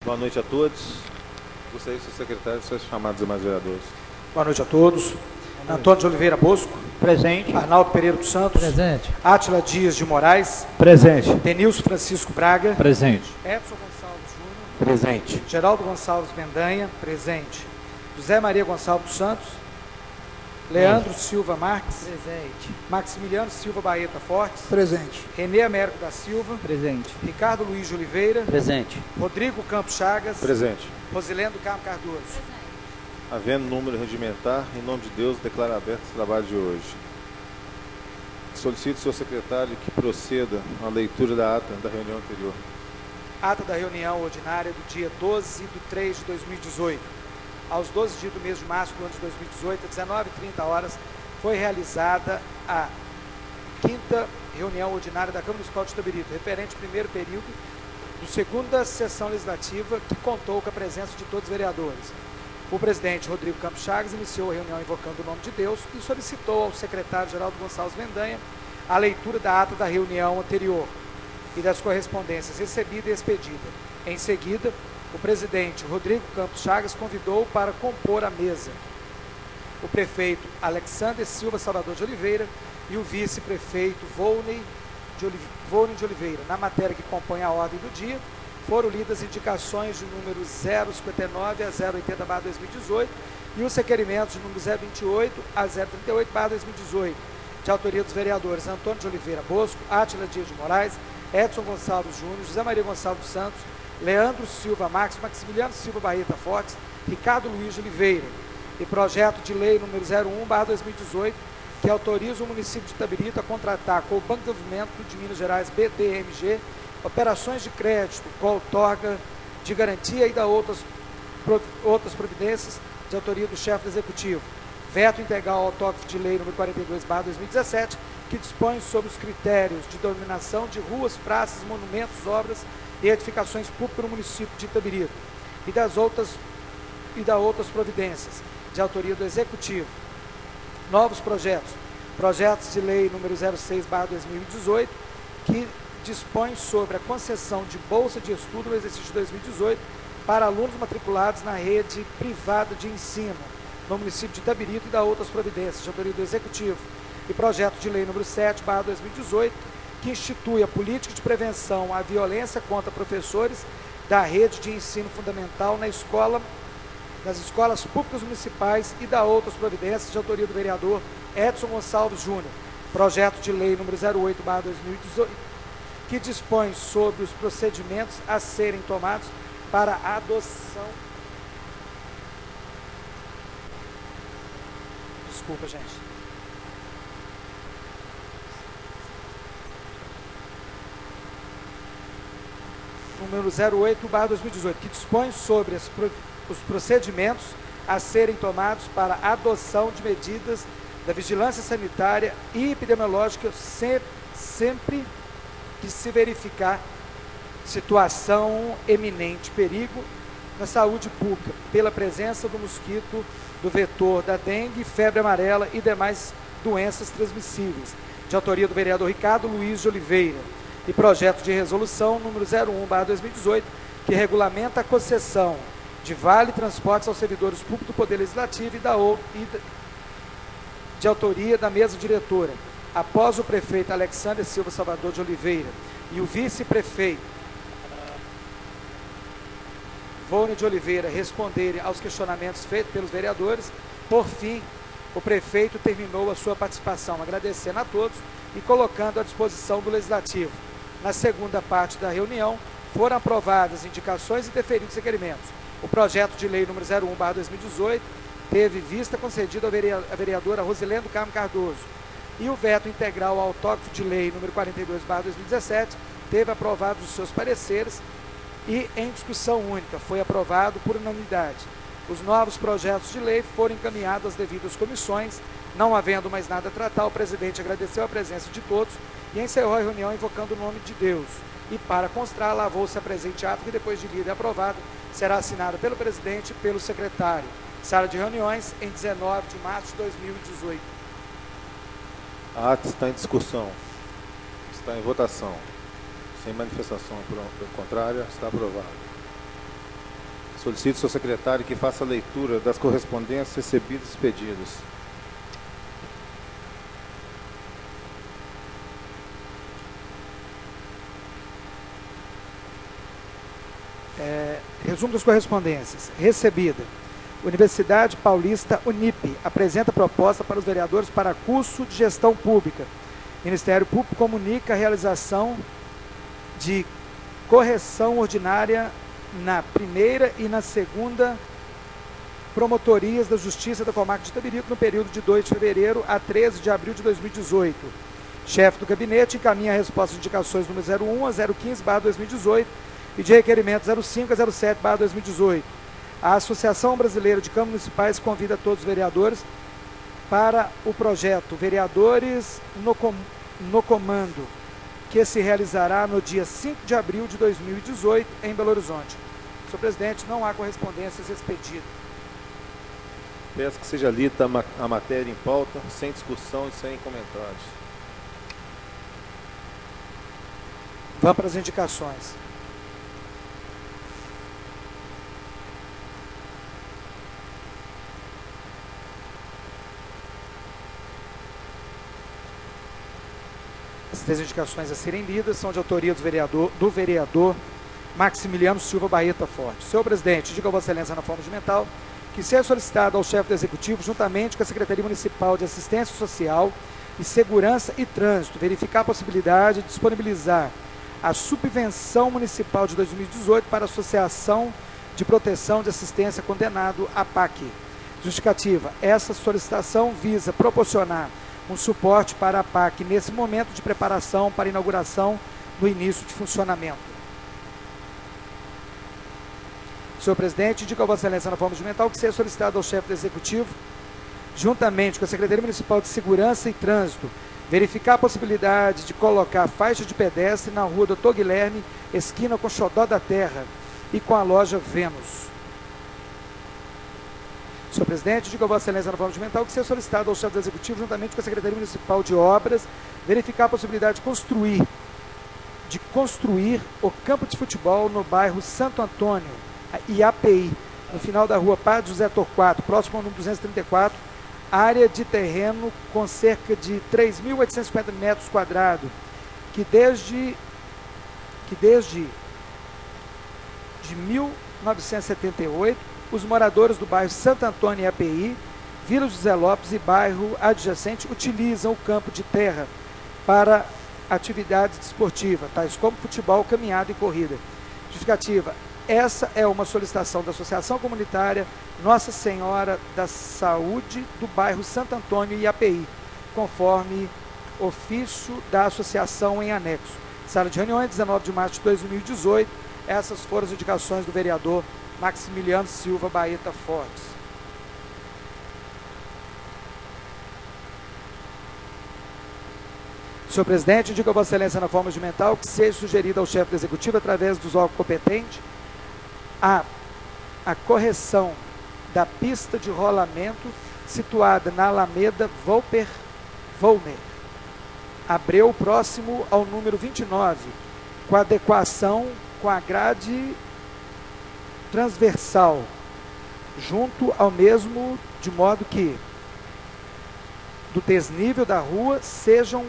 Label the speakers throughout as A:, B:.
A: Boa noite a todos. Gostaria que o secretário fosse chamado os demais vereadores.
B: Boa noite a todos. Antônio de Oliveira Bosco.
C: Presente.
B: Arnaldo Pereira dos Santos.
C: Presente.
B: Átila Dias de Moraes.
C: Presente.
B: Denilson Francisco Braga.
C: Presente.
B: Edson Gonçalves Júnior.
C: Presente.
B: Geraldo Gonçalves Mendanha. Presente. José Maria Gonçalves dos Santos. Leandro Silva Marques.
C: Presente.
B: Maximiliano Silva Baeta Fortes.
D: Presente.
B: Renê Américo da Silva.
C: Presente.
B: Ricardo Luiz de Oliveira.
C: Presente.
B: Rodrigo Campos Chagas.
A: Presente.
B: Rosilendo Carmo Cardoso.
A: Havendo número regimentar, em nome de Deus, declaro aberto esse trabalho de hoje. Solicito ao senhor secretário que proceda à leitura da ata da reunião anterior.
B: Ata da reunião ordinária do dia 12/3/2018. Aos 12 dias do mês de março do ano de 2018, às 19h30, foi realizada a 5ª reunião ordinária da Câmara Municipal de Itabirito, referente ao primeiro período da segunda sessão legislativa, que contou com a presença de todos os vereadores. O presidente Rodrigo Campos Chagas iniciou a reunião invocando o nome de Deus e solicitou ao secretário Geraldo Gonçalves Mendanha a leitura da ata da reunião anterior e das correspondências recebida e expedida. Em seguida, o presidente Rodrigo Campos Chagas convidou para compor a mesa o prefeito Alexander Silva Salvador de Oliveira e o vice-prefeito Volney de Oliveira. Na matéria que compõe a ordem do dia, foram lidas indicações de número 059 a 080/2018 e os requerimentos de número 028 a 038/2018, de autoria dos vereadores Antônio de Oliveira Bosco, Átila Dias de Moraes, Edson Gonçalves Júnior, José Maria Gonçalves dos Santos, Leandro Silva Marques, Maximiliano Silva Baeta Fortes, Ricardo Luiz de Oliveira, e projeto de lei número 01/2018, que autoriza o município de Itabirito a contratar com o Banco de Desenvolvimento de Minas Gerais, BDMG, operações de crédito, com outorga de garantia e da outras providências de autoria do chefe do executivo. Veto integral ao autógrafo de lei número 42/2017, que dispõe sobre os critérios de denominação de ruas, praças, monumentos, obras e edificações públicas no município de Itabirito e da outras providências de autoria do executivo. Novos projetos de lei número 06/2018, que dispõe sobre a concessão de bolsa de estudo no exercício de 2018 para alunos matriculados na rede privada de ensino no município de Itabirito e da outras providências de autoria do executivo. E projeto de lei número 7/2018, que institui a política de prevenção à violência contra professores da rede de ensino fundamental nas escolas públicas municipais e da outras providências de autoria do vereador Edson Gonçalves Júnior. Projeto de lei número 08/2018, que dispõe sobre os procedimentos a serem tomados para a adoção. Desculpa, gente. Número 08/2018, que dispõe sobre os procedimentos a serem tomados para a adoção de medidas da vigilância sanitária e epidemiológica sempre que se verificar situação eminente perigo na saúde pública, pela presença do mosquito do vetor da dengue, febre amarela e demais doenças transmissíveis, de autoria do vereador Ricardo Luiz de Oliveira, e projeto de resolução número 01/2018, que regulamenta a concessão de vale transportes aos servidores públicos do Poder Legislativo e de autoria da mesa diretora, após o prefeito Alexander Silva Salvador de Oliveira e o vice-prefeito Volney de Oliveira responderem aos questionamentos feitos pelos vereadores. Por fim, o prefeito terminou a sua participação, agradecendo a todos e colocando à disposição do Legislativo. Na segunda parte da reunião, foram aprovadas indicações e deferidos requerimentos. O projeto de lei número 01/2018 teve vista concedida à vereadora Rosilendo Carmo Cardoso, e o veto integral ao autógrafo de lei número 42/2017 teve aprovados os seus pareceres e, em discussão única, foi aprovado por unanimidade. Os novos projetos de lei foram encaminhados às devidas comissões. Não havendo mais nada a tratar, o presidente agradeceu a presença de todos e encerrou a reunião invocando o nome de Deus. E, para constar, lavou-se a presente ato, que, depois de lida e aprovado, será assinado pelo presidente e pelo secretário. Sala de reuniões, em 19 de março de 2018.
A: A ata está em discussão. Está em votação. Sem manifestação contrária, está aprovado. Solicito ao seu secretário que faça a leitura das correspondências recebidas e expedidas.
B: Resumo das correspondências. Recebida. Universidade Paulista Unip apresenta proposta para os vereadores para curso de gestão pública. Ministério Público comunica a realização de correção ordinária na primeira e na segunda promotorias da Justiça da Comarca de Itabirico no período de 2 de fevereiro a 13 de abril de 2018. Chefe do gabinete encaminha a resposta de indicações número 01 a 015/2018 e de requerimento 05 a 07/2018. A Associação Brasileira de Câmaras Municipais convida todos os vereadores para o projeto Vereadores no Comando, que se realizará no dia 5 de abril de 2018 em Belo Horizonte. Senhor presidente, não há correspondências expedidas.
A: Peço que seja lida a matéria em pauta, sem discussão e sem comentários.
B: Vamos para as indicações. As 3 indicações a serem lidas são de autoria do vereador Maximiliano Silva Barreta Forte. Senhor presidente, diga a Vossa Excelência na forma regimental que seja solicitado ao chefe do Executivo, juntamente com a Secretaria Municipal de Assistência Social e Segurança e Trânsito, verificar a possibilidade de disponibilizar a subvenção municipal de 2018 para a Associação de Proteção de Assistência Condenado, APAC. Justificativa. Essa solicitação visa proporcionar um suporte para a APAC nesse momento de preparação para a inauguração do início de funcionamento. Senhor presidente, indico a Vossa Excelência na forma regimental que seja solicitado ao chefe do Executivo, juntamente com a Secretaria Municipal de Segurança e Trânsito, verificar a possibilidade de colocar faixa de pedestre na rua Dr. Guilherme, esquina com Xodó da Terra e com a loja Vênus. Senhor presidente, digo a Vossa Excelência na forma regimental que seja solicitado ao chefe do Executivo, juntamente com a Secretaria Municipal de Obras, verificar a possibilidade de construir o campo de futebol no bairro Santo Antônio, IAPI, no final da rua Padre José Torquato, próximo ao número 234, área de terreno com cerca de 3.850 metros quadrados, que desde 1978, os moradores do bairro Santo Antônio e API, Vila José Lopes e bairro adjacente utilizam o campo de terra para atividades desportivas, tais como futebol, caminhada e corrida. Justificativa. Essa é uma solicitação da Associação Comunitária Nossa Senhora da Saúde do bairro Santo Antônio e API, conforme ofício da associação em anexo. Sala de reuniões, 19 de março de 2018. Essas foram as indicações do vereador Maximiliano Silva Barreta Fortes. Senhor presidente, indico a Vossa Excelência na forma regimental que seja sugerido ao chefe do Executivo, através dos órgãos competentes, a correção da pista de rolamento situada na Alameda Volner Abreu, próximo ao número 29, com adequação com a grade transversal, junto ao mesmo, de modo que do desnível da rua sejam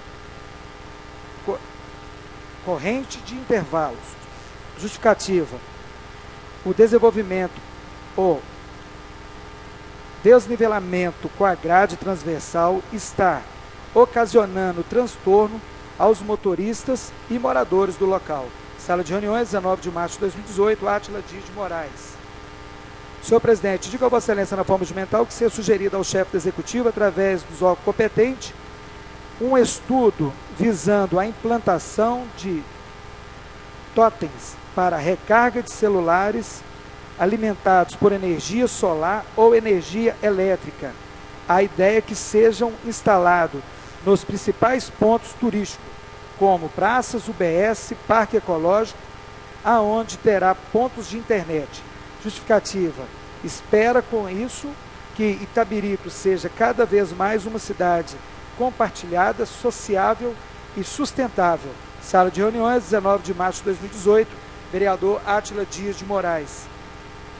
B: corrente de intervalos. Justificativa. O desenvolvimento ou desnivelamento com a grade transversal está ocasionando transtorno aos motoristas e moradores do local. Sala de reuniões, 19 de março de 2018, Átila Dias de Moraes. Senhor presidente, digo a Vossa Excelência na forma regimental que seja sugerido ao chefe do Executivo, através dos órgãos competentes, um estudo visando a implantação de totens para recarga de celulares alimentados por energia solar ou energia elétrica. A ideia é que sejam instalados nos principais pontos turísticos, como praças, UBS, Parque Ecológico, aonde terá pontos de internet. Justificativa. Espera com isso que Itabirico seja cada vez mais uma cidade compartilhada, sociável e sustentável. Sala de reuniões, 19 de março de 2018, vereador Átila Dias de Moraes.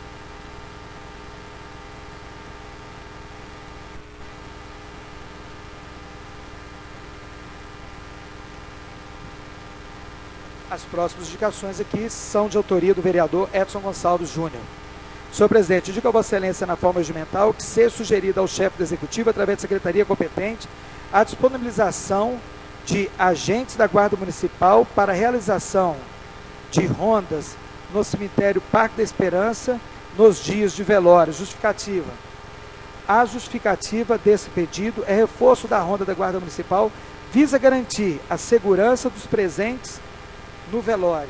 B: As próximas indicações aqui são de autoria do vereador Edson Gonçalves Júnior. Senhor presidente, indico a Vossa Excelência na forma regimental que seja sugerida ao chefe do Executivo, através da Secretaria competente, a disponibilização de agentes da Guarda Municipal para a realização de rondas no cemitério Parque da Esperança nos dias de velório. Justificativa. A justificativa desse pedido é reforço da ronda da Guarda Municipal, visa garantir a segurança dos presentes no velório.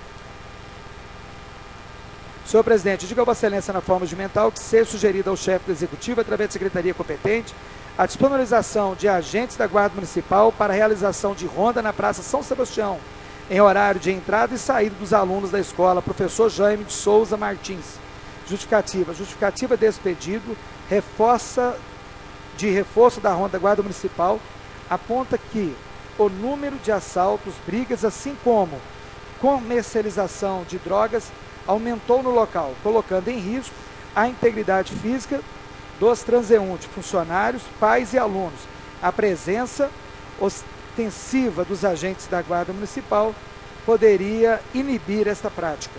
B: Senhor presidente, digo a Vossa Excelência na forma regimental que seja sugerida ao chefe do Executivo, através da Secretaria competente, a disponibilização de agentes da Guarda Municipal para a realização de ronda na Praça São Sebastião, em horário de entrada e saída dos alunos da escola Professor Jaime de Souza Martins. Justificativa. Justificativa desse pedido, reforço da ronda da Guarda Municipal, aponta que o número de assaltos, brigas, assim como comercialização de drogas, aumentou no local, colocando em risco a integridade física dos transeuntes, funcionários, pais e alunos. A presença ostensiva dos agentes da Guarda Municipal poderia inibir esta prática.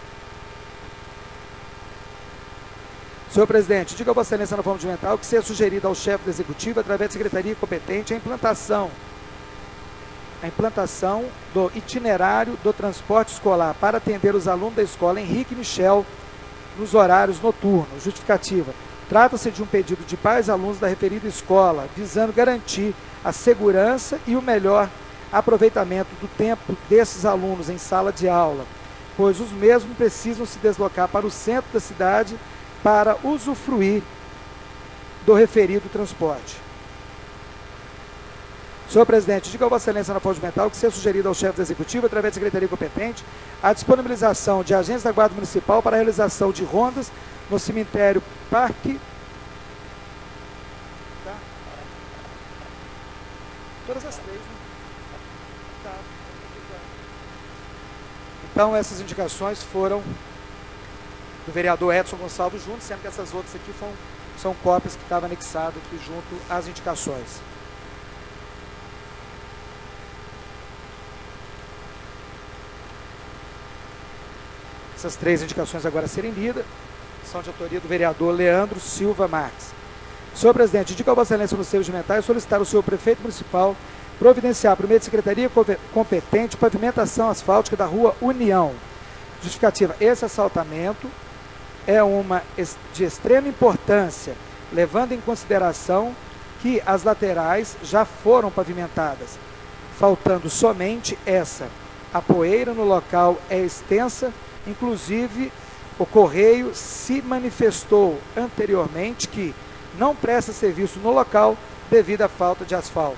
B: Senhor presidente, diga a Vossa Excelência na forma regimental que seja sugerida ao chefe do Executivo, através da Secretaria competente, a implantação do itinerário do transporte escolar para atender os alunos da escola Henrique Michel nos horários noturnos. Justificativa. Trata-se de um pedido de pais e alunos da referida escola, visando garantir a segurança e o melhor aproveitamento do tempo desses alunos em sala de aula, pois os mesmos precisam se deslocar para o centro da cidade para usufruir do referido transporte. Senhor presidente, diga a Vossa Excelência na forma regimental que seja sugerida ao chefe do Executivo, através da Secretaria competente, a disponibilização de agentes da Guarda Municipal para a realização de rondas no cemitério Parque. Tá? Todas as três, né? Tá. Então, essas indicações foram do vereador Edson Gonçalves Júnior, sendo que essas outras aqui são cópias que estavam anexadas aqui junto às indicações. Essas três indicações agora a serem lidas são de autoria do vereador Leandro Silva Marques. Senhor presidente, indico a Vossa Excelência no seu regimental e solicitar ao senhor prefeito municipal providenciar por meio de secretaria competente pavimentação asfáltica da rua União. Justificativa. Esse assaltamento é de extrema importância, levando em consideração que as laterais já foram pavimentadas, faltando somente essa. A poeira no local é extensa, inclusive o Correio se manifestou anteriormente que não presta serviço no local devido à falta de asfalto.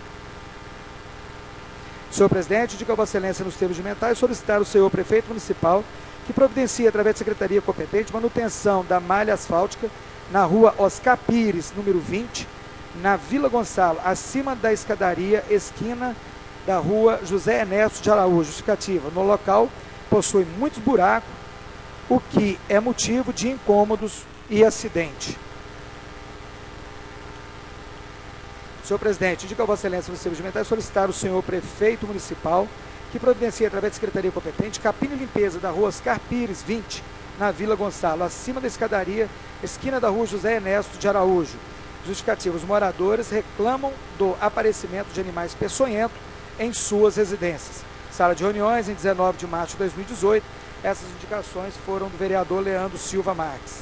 B: Senhor presidente, digo a Vossa Excelência nos termos regimentais solicitar ao senhor prefeito municipal que providencie, através da secretaria competente, manutenção da malha asfáltica na rua Oscar Pires, número 20, na Vila Gonçalo, acima da escadaria, esquina da rua José Ernesto de Araújo. Justificativa. No local possui muitos buracos, o que é motivo de incômodos e acidente. Senhor presidente, indico a Vossa Excelência no seu regimental solicitar ao senhor prefeito municipal que providencie, através da secretaria competente, capina e limpeza da rua Oscar Pires, 20, na Vila Gonçalo, acima da escadaria, esquina da rua José Ernesto de Araújo. Justificativa. Os moradores reclamam do aparecimento de animais peçonhentos em suas residências. Sala de reuniões, em 19 de março de 2018. Essas indicações foram do vereador Leandro Silva Marques.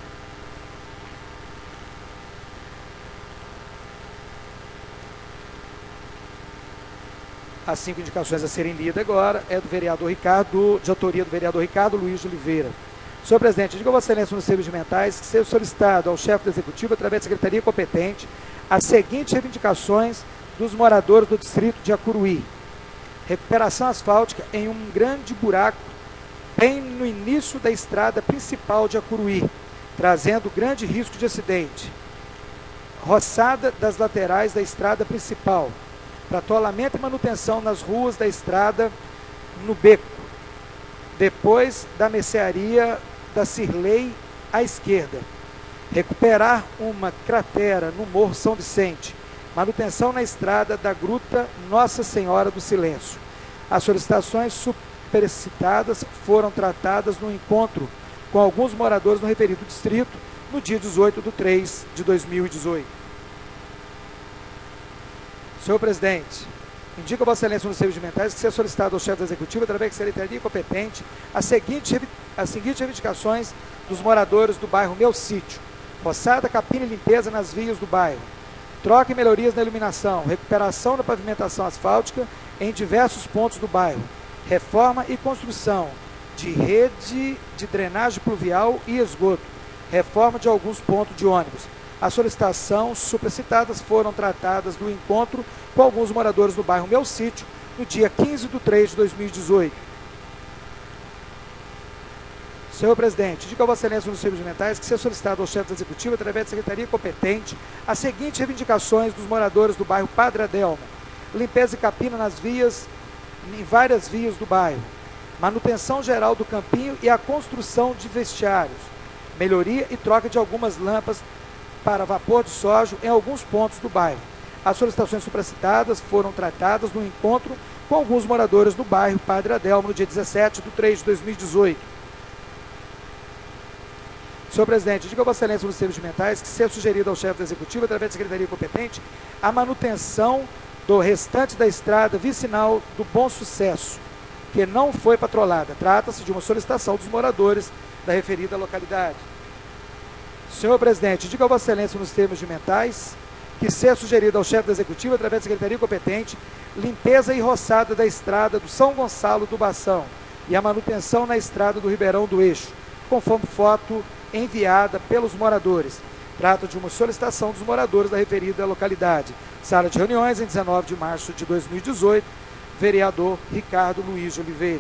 B: As 5 indicações a serem lidas agora é do vereador Ricardo, de autoria do vereador Ricardo Luiz de Oliveira. Senhor presidente, digo a Vossa Excelência nos termos regimentais que seja solicitado ao chefe do Executivo, através da secretaria competente, as seguintes reivindicações dos moradores do distrito de Acuruí. Recuperação asfáltica em um grande buraco bem no início da estrada principal de Acuruí, trazendo grande risco de acidente. Roçada das laterais da estrada principal, para atolamento e manutenção nas ruas da estrada no beco, depois da mercearia da Cirlei à esquerda. Recuperar uma cratera no Morro São Vicente, manutenção na estrada da Gruta Nossa Senhora do Silêncio. As solicitações supercitadas foram tratadas no encontro com alguns moradores no referido distrito no dia 18/3/2018. Senhor presidente, indica a Vossa Excelência nos serviços regimentais que seja solicitado ao chefe do Executivo, através da Secretaria competente, as seguintes reivindicações dos moradores do bairro Meu Sítio: roçada, capina e limpeza nas vias do bairro, troca e melhorias na iluminação, recuperação da pavimentação asfáltica em diversos pontos do bairro, reforma e construção de rede de drenagem pluvial e esgoto, reforma de alguns pontos de ônibus. As solicitações supracitadas foram tratadas no encontro com alguns moradores do bairro Meu Sítio no dia 15/3/2018. Senhor presidente, indica a Vossa Excelência nos serviços regimentais que seja solicitado ao chefe do Executivo, através da Secretaria competente, as seguintes reivindicações dos moradores do bairro Padre Adelmo: limpeza e capina nas vias, em várias vias do bairro, manutenção geral do campinho e a construção de vestiários, melhoria e troca de algumas lâmpadas para vapor de sódio em alguns pontos do bairro. As solicitações supracitadas foram tratadas no encontro com alguns moradores do bairro Padre Adelmo no dia 17/3/2018. Senhor presidente, diga a Vossa Excelência nos serviços regimentais que seja sugerido ao chefe do Executivo, através da Secretaria competente, a manutenção do restante da estrada vicinal do Bom Sucesso, que não foi patrolada. Trata-se de uma solicitação dos moradores da referida localidade. Senhor presidente, diga a Vossa Excelência nos termos regimentais que seja sugerido ao chefe do Executivo, através da Secretaria competente, limpeza e roçada da estrada do São Gonçalo do Bação e a manutenção na estrada do Ribeirão do Eixo, conforme foto enviada pelos moradores. Trata de uma solicitação dos moradores da referida localidade. Sala de reuniões, em 19 de março de 2018, vereador Ricardo Luiz de Oliveira.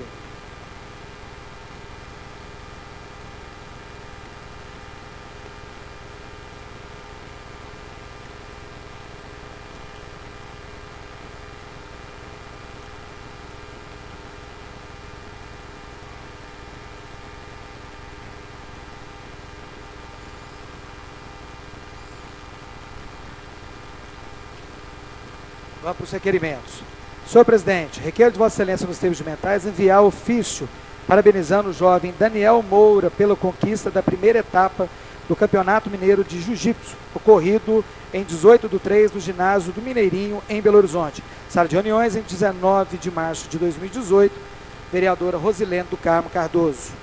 B: Vamos para os requerimentos. Senhor presidente, requer de Vossa Excelência nos termos regimentais enviar ofício parabenizando o jovem Daniel Moura pela conquista da primeira etapa do Campeonato Mineiro de Jiu-Jitsu, ocorrido em 18/3 no ginásio do Mineirinho, em Belo Horizonte. Sala de reuniões, em 19 de março de 2018, vereadora Rosilene do Carmo Cardoso.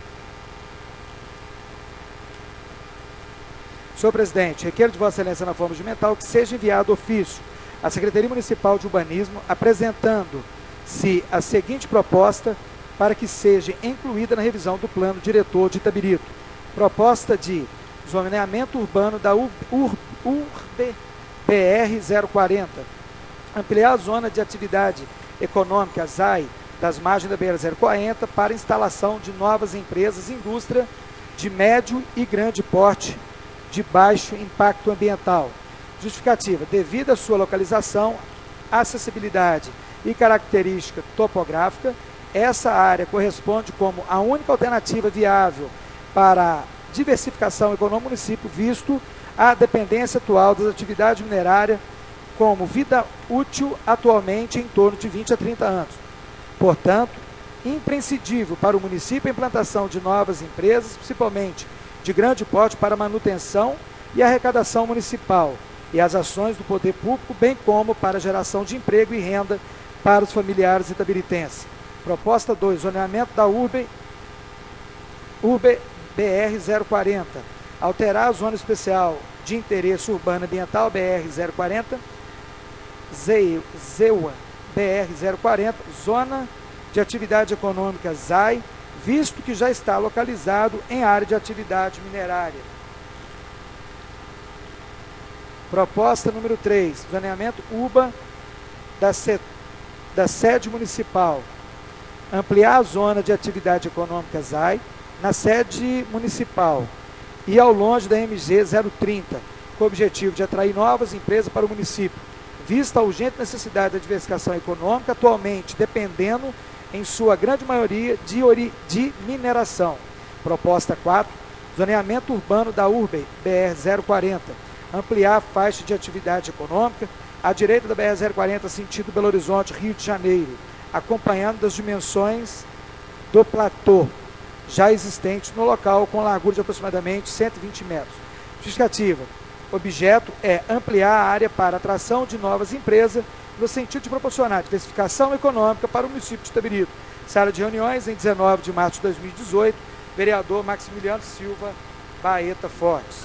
B: Senhor presidente, requer de Vossa Excelência na forma regimental que seja enviado ofício à Secretaria Municipal de Urbanismo, apresentando-se a seguinte proposta para que seja incluída na revisão do plano diretor de Itabirito. Proposta de zoneamento urbano da URB BR 040. Ampliar a zona de atividade econômica ZAI das margens da BR 040 para instalação de novas empresas e indústria de médio e grande porte de baixo impacto ambiental. Justificativa: devido à sua localização, acessibilidade e característica topográfica, essa área corresponde como a única alternativa viável para a diversificação econômica do município, visto a dependência atual das atividades minerárias, como vida útil atualmente em torno de 20 a 30 anos. Portanto, imprescindível para o município a implantação de novas empresas, principalmente de grande porte, para manutenção e arrecadação municipal e as ações do poder público, bem como para a geração de emprego e renda para os familiares itabiritenses. Proposta 2, zoneamento da URB BR 040. Alterar a zona especial de interesse urbano ambiental BR 040, ZEUA BR 040, zona de atividade econômica ZAI, visto que já está localizado em área de atividade minerária. Proposta número 3, zoneamento UBA da sede municipal. Ampliar a zona de atividade econômica ZAI na sede municipal e ao longe da MG 030, com o objetivo de atrair novas empresas para o município, vista a urgente necessidade da diversificação econômica, atualmente dependendo, em sua grande maioria, de mineração. Proposta 4, zoneamento urbano da URB BR 040. Ampliar a faixa de atividade econômica à direita da BR 040, sentido Belo Horizonte, Rio de Janeiro, acompanhando das dimensões do platô já existente no local, com largura de aproximadamente 120 metros. Justificativa: objeto é ampliar a área para atração de novas empresas, no sentido de proporcionar diversificação econômica para o município de Itabirito. Sala de reuniões, em 19 de março de 2018, vereador Maximiliano Silva Baeta Fortes.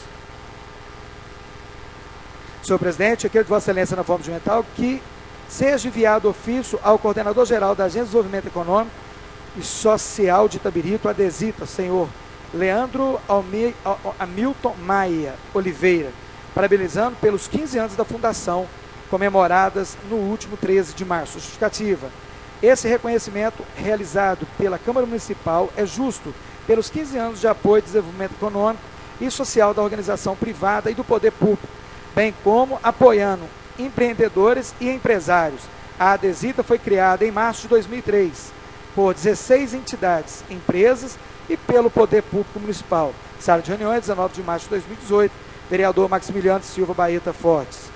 B: Senhor presidente, requer de Vossa Excelência, na forma regimental, que seja enviado ofício ao coordenador-geral da Agência de Desenvolvimento Econômico e Social de Itabirito, ADESITA, senhor Leandro Hamilton Maia Oliveira, parabenizando pelos 15 anos da fundação, comemoradas no último 13 de março. Justificativa: esse reconhecimento realizado pela Câmara Municipal é justo pelos 15 anos de apoio ao desenvolvimento econômico e social da organização privada e do poder público, bem como apoiando empreendedores e empresários. A ADESITA foi criada em março de 2003 por 16 entidades, empresas e pelo poder público municipal. Sala de reuniões, 19 de março de 2018, vereador Maximiliano Silva Baeta Fortes.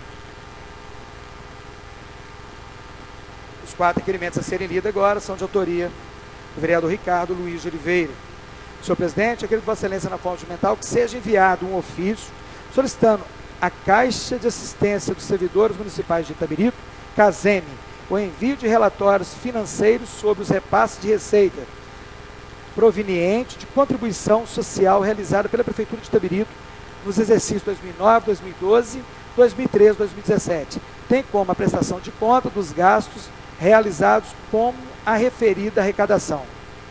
B: Os 4 requerimentos a serem lidos agora são de autoria do vereador Ricardo Luiz de Oliveira. Senhor presidente, eu quero de Vossa Excelência, na forma regimental, que seja enviado um ofício solicitando à Caixa de Assistência dos Servidores Municipais de Itabirito, CASEME, o envio de relatórios financeiros sobre os repasses de receita proveniente de contribuição social realizada pela Prefeitura de Itabirito nos exercícios 2009, 2012, 2013 e 2017, tem como a prestação de conta dos gastos realizados como a referida arrecadação.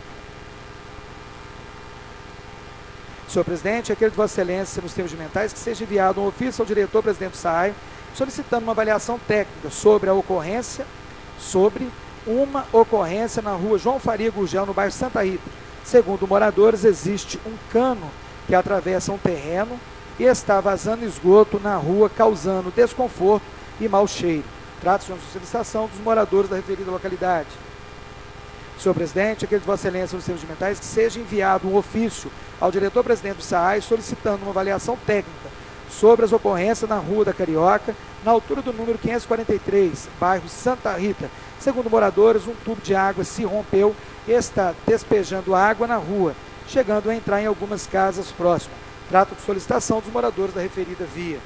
B: Senhor presidente, requer de Vossa Excelência, nos termos regimentais, que seja enviado um ofício ao diretor-presidente do SAAI, solicitando uma avaliação técnica sobre uma ocorrência na rua João Faria Gurgel, no bairro Santa Rita. Segundo moradores, existe um cano que atravessa um terreno e está vazando esgoto na rua, causando desconforto e mau cheiro. Trata-se de uma solicitação dos moradores da referida localidade. Senhor presidente, requer de Vossa Excelência, nos termos regimentais, que seja enviado um ofício ao diretor-presidente do SAAI solicitando uma avaliação técnica sobre as ocorrências na Rua da Carioca, na altura do número 543, bairro Santa Rita. Segundo moradores, um tubo de água se rompeu e está despejando água na rua, chegando a entrar em algumas casas próximas. Trata de solicitação dos moradores da referida via.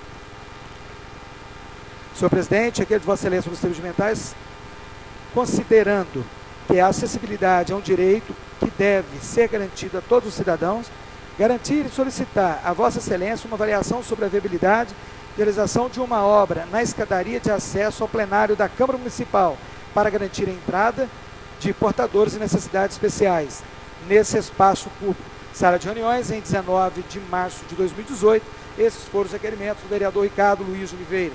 B: Senhor presidente, requer de Vossa Excelência, nos termos regimentais, considerando que a acessibilidade é um direito que deve ser garantido a todos os cidadãos, garantir e solicitar a Vossa Excelência uma avaliação sobre a viabilidade de realização de uma obra na escadaria de acesso ao plenário da Câmara Municipal para garantir a entrada de portadores e necessidades especiais nesse espaço público. Sala de reuniões, em 19 de março de 2018, esses foram os requerimentos do vereador Ricardo Luiz de Oliveira.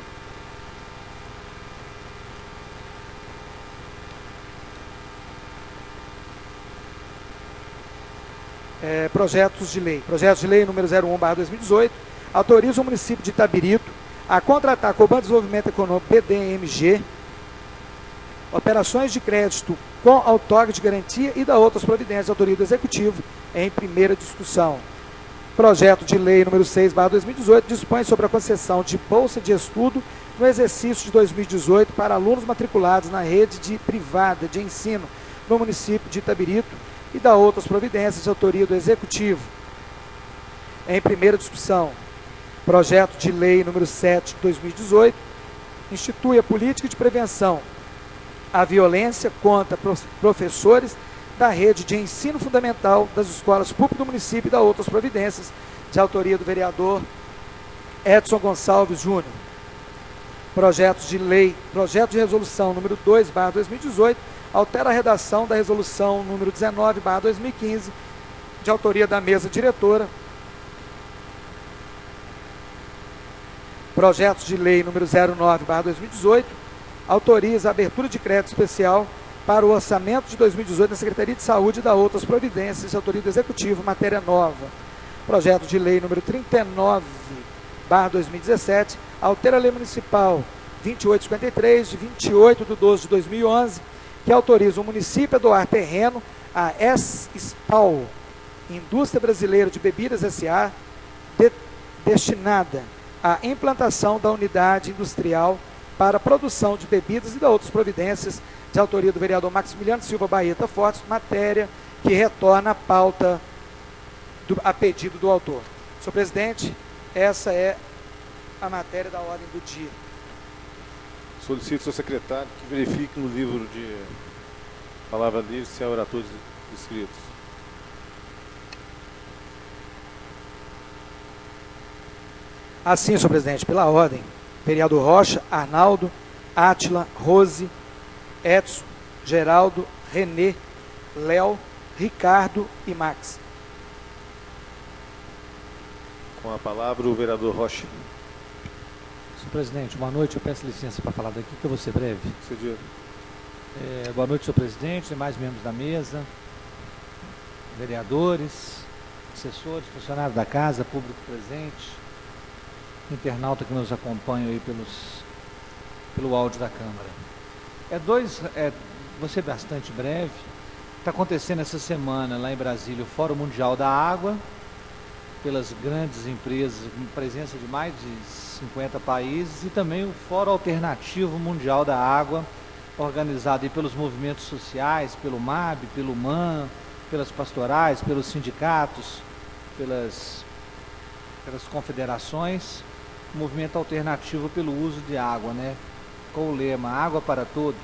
B: Projetos de lei. Projeto de lei número 01/2018, autoriza o município de Itabirito a contratar com o Banco de Desenvolvimento Econômico BDMG operações de crédito com outorga de garantia e da outras providências de autoria do Executivo em primeira discussão. Projeto de lei número 6/2018 dispõe sobre a concessão de bolsa de estudo no exercício de 2018 para alunos matriculados na rede privada de ensino no município de Itabirito e da outras providências de autoria do Executivo. Em primeira discussão, projeto de lei número 7/2018 institui a política de prevenção à violência contra professores da rede de ensino fundamental das escolas públicas do município e da outras providências de autoria do vereador Edson Gonçalves Júnior. Projeto de resolução número 2/2018 altera a redação da resolução número 19/2015, de autoria da mesa diretora. Projeto de lei número 09/2018 autoriza a abertura de crédito especial para o orçamento de 2018 da Secretaria de Saúde e da outras providências de autoria do Executivo, matéria nova. Projeto de lei número 39/2017 altera a lei municipal 2853, de 28/12/2011, que autoriza o município a doar terreno à SPAL, Indústria Brasileira de Bebidas S.A., destinada à implantação da unidade industrial para a produção de bebidas e de outras providências de autoria do vereador Maximiliano Silva Baeta Fortes, matéria que retorna à pauta a pedido do autor. Senhor presidente, essa é a matéria da ordem do dia.
A: Solicito ao seu secretário que verifique no livro de palavra livre se há oratores inscritos.
B: Assim, senhor presidente, pela ordem, vereador Rocha, Arnaldo, Átila, Rose, Edson, Geraldo, Renê, Léo, Ricardo e Max.
A: Com a palavra o vereador Rocha.
C: Senhor presidente, boa noite. Eu peço licença para falar daqui, que eu vou ser breve. Boa noite, senhor presidente, demais membros da mesa, vereadores, assessores, funcionários da casa, público presente, internauta que nos acompanha aí pelo áudio da Câmara. Vou ser bastante breve. Está acontecendo essa semana lá em Brasília o Fórum Mundial da Água, pelas grandes empresas, com presença de mais de 50 países, e também o Fórum Alternativo Mundial da Água, organizado aí pelos movimentos sociais, pelo MAB, pelo MAN, pelas pastorais, pelos sindicatos, pelas confederações, movimento alternativo pelo uso de água, né? Com o lema Água para Todos.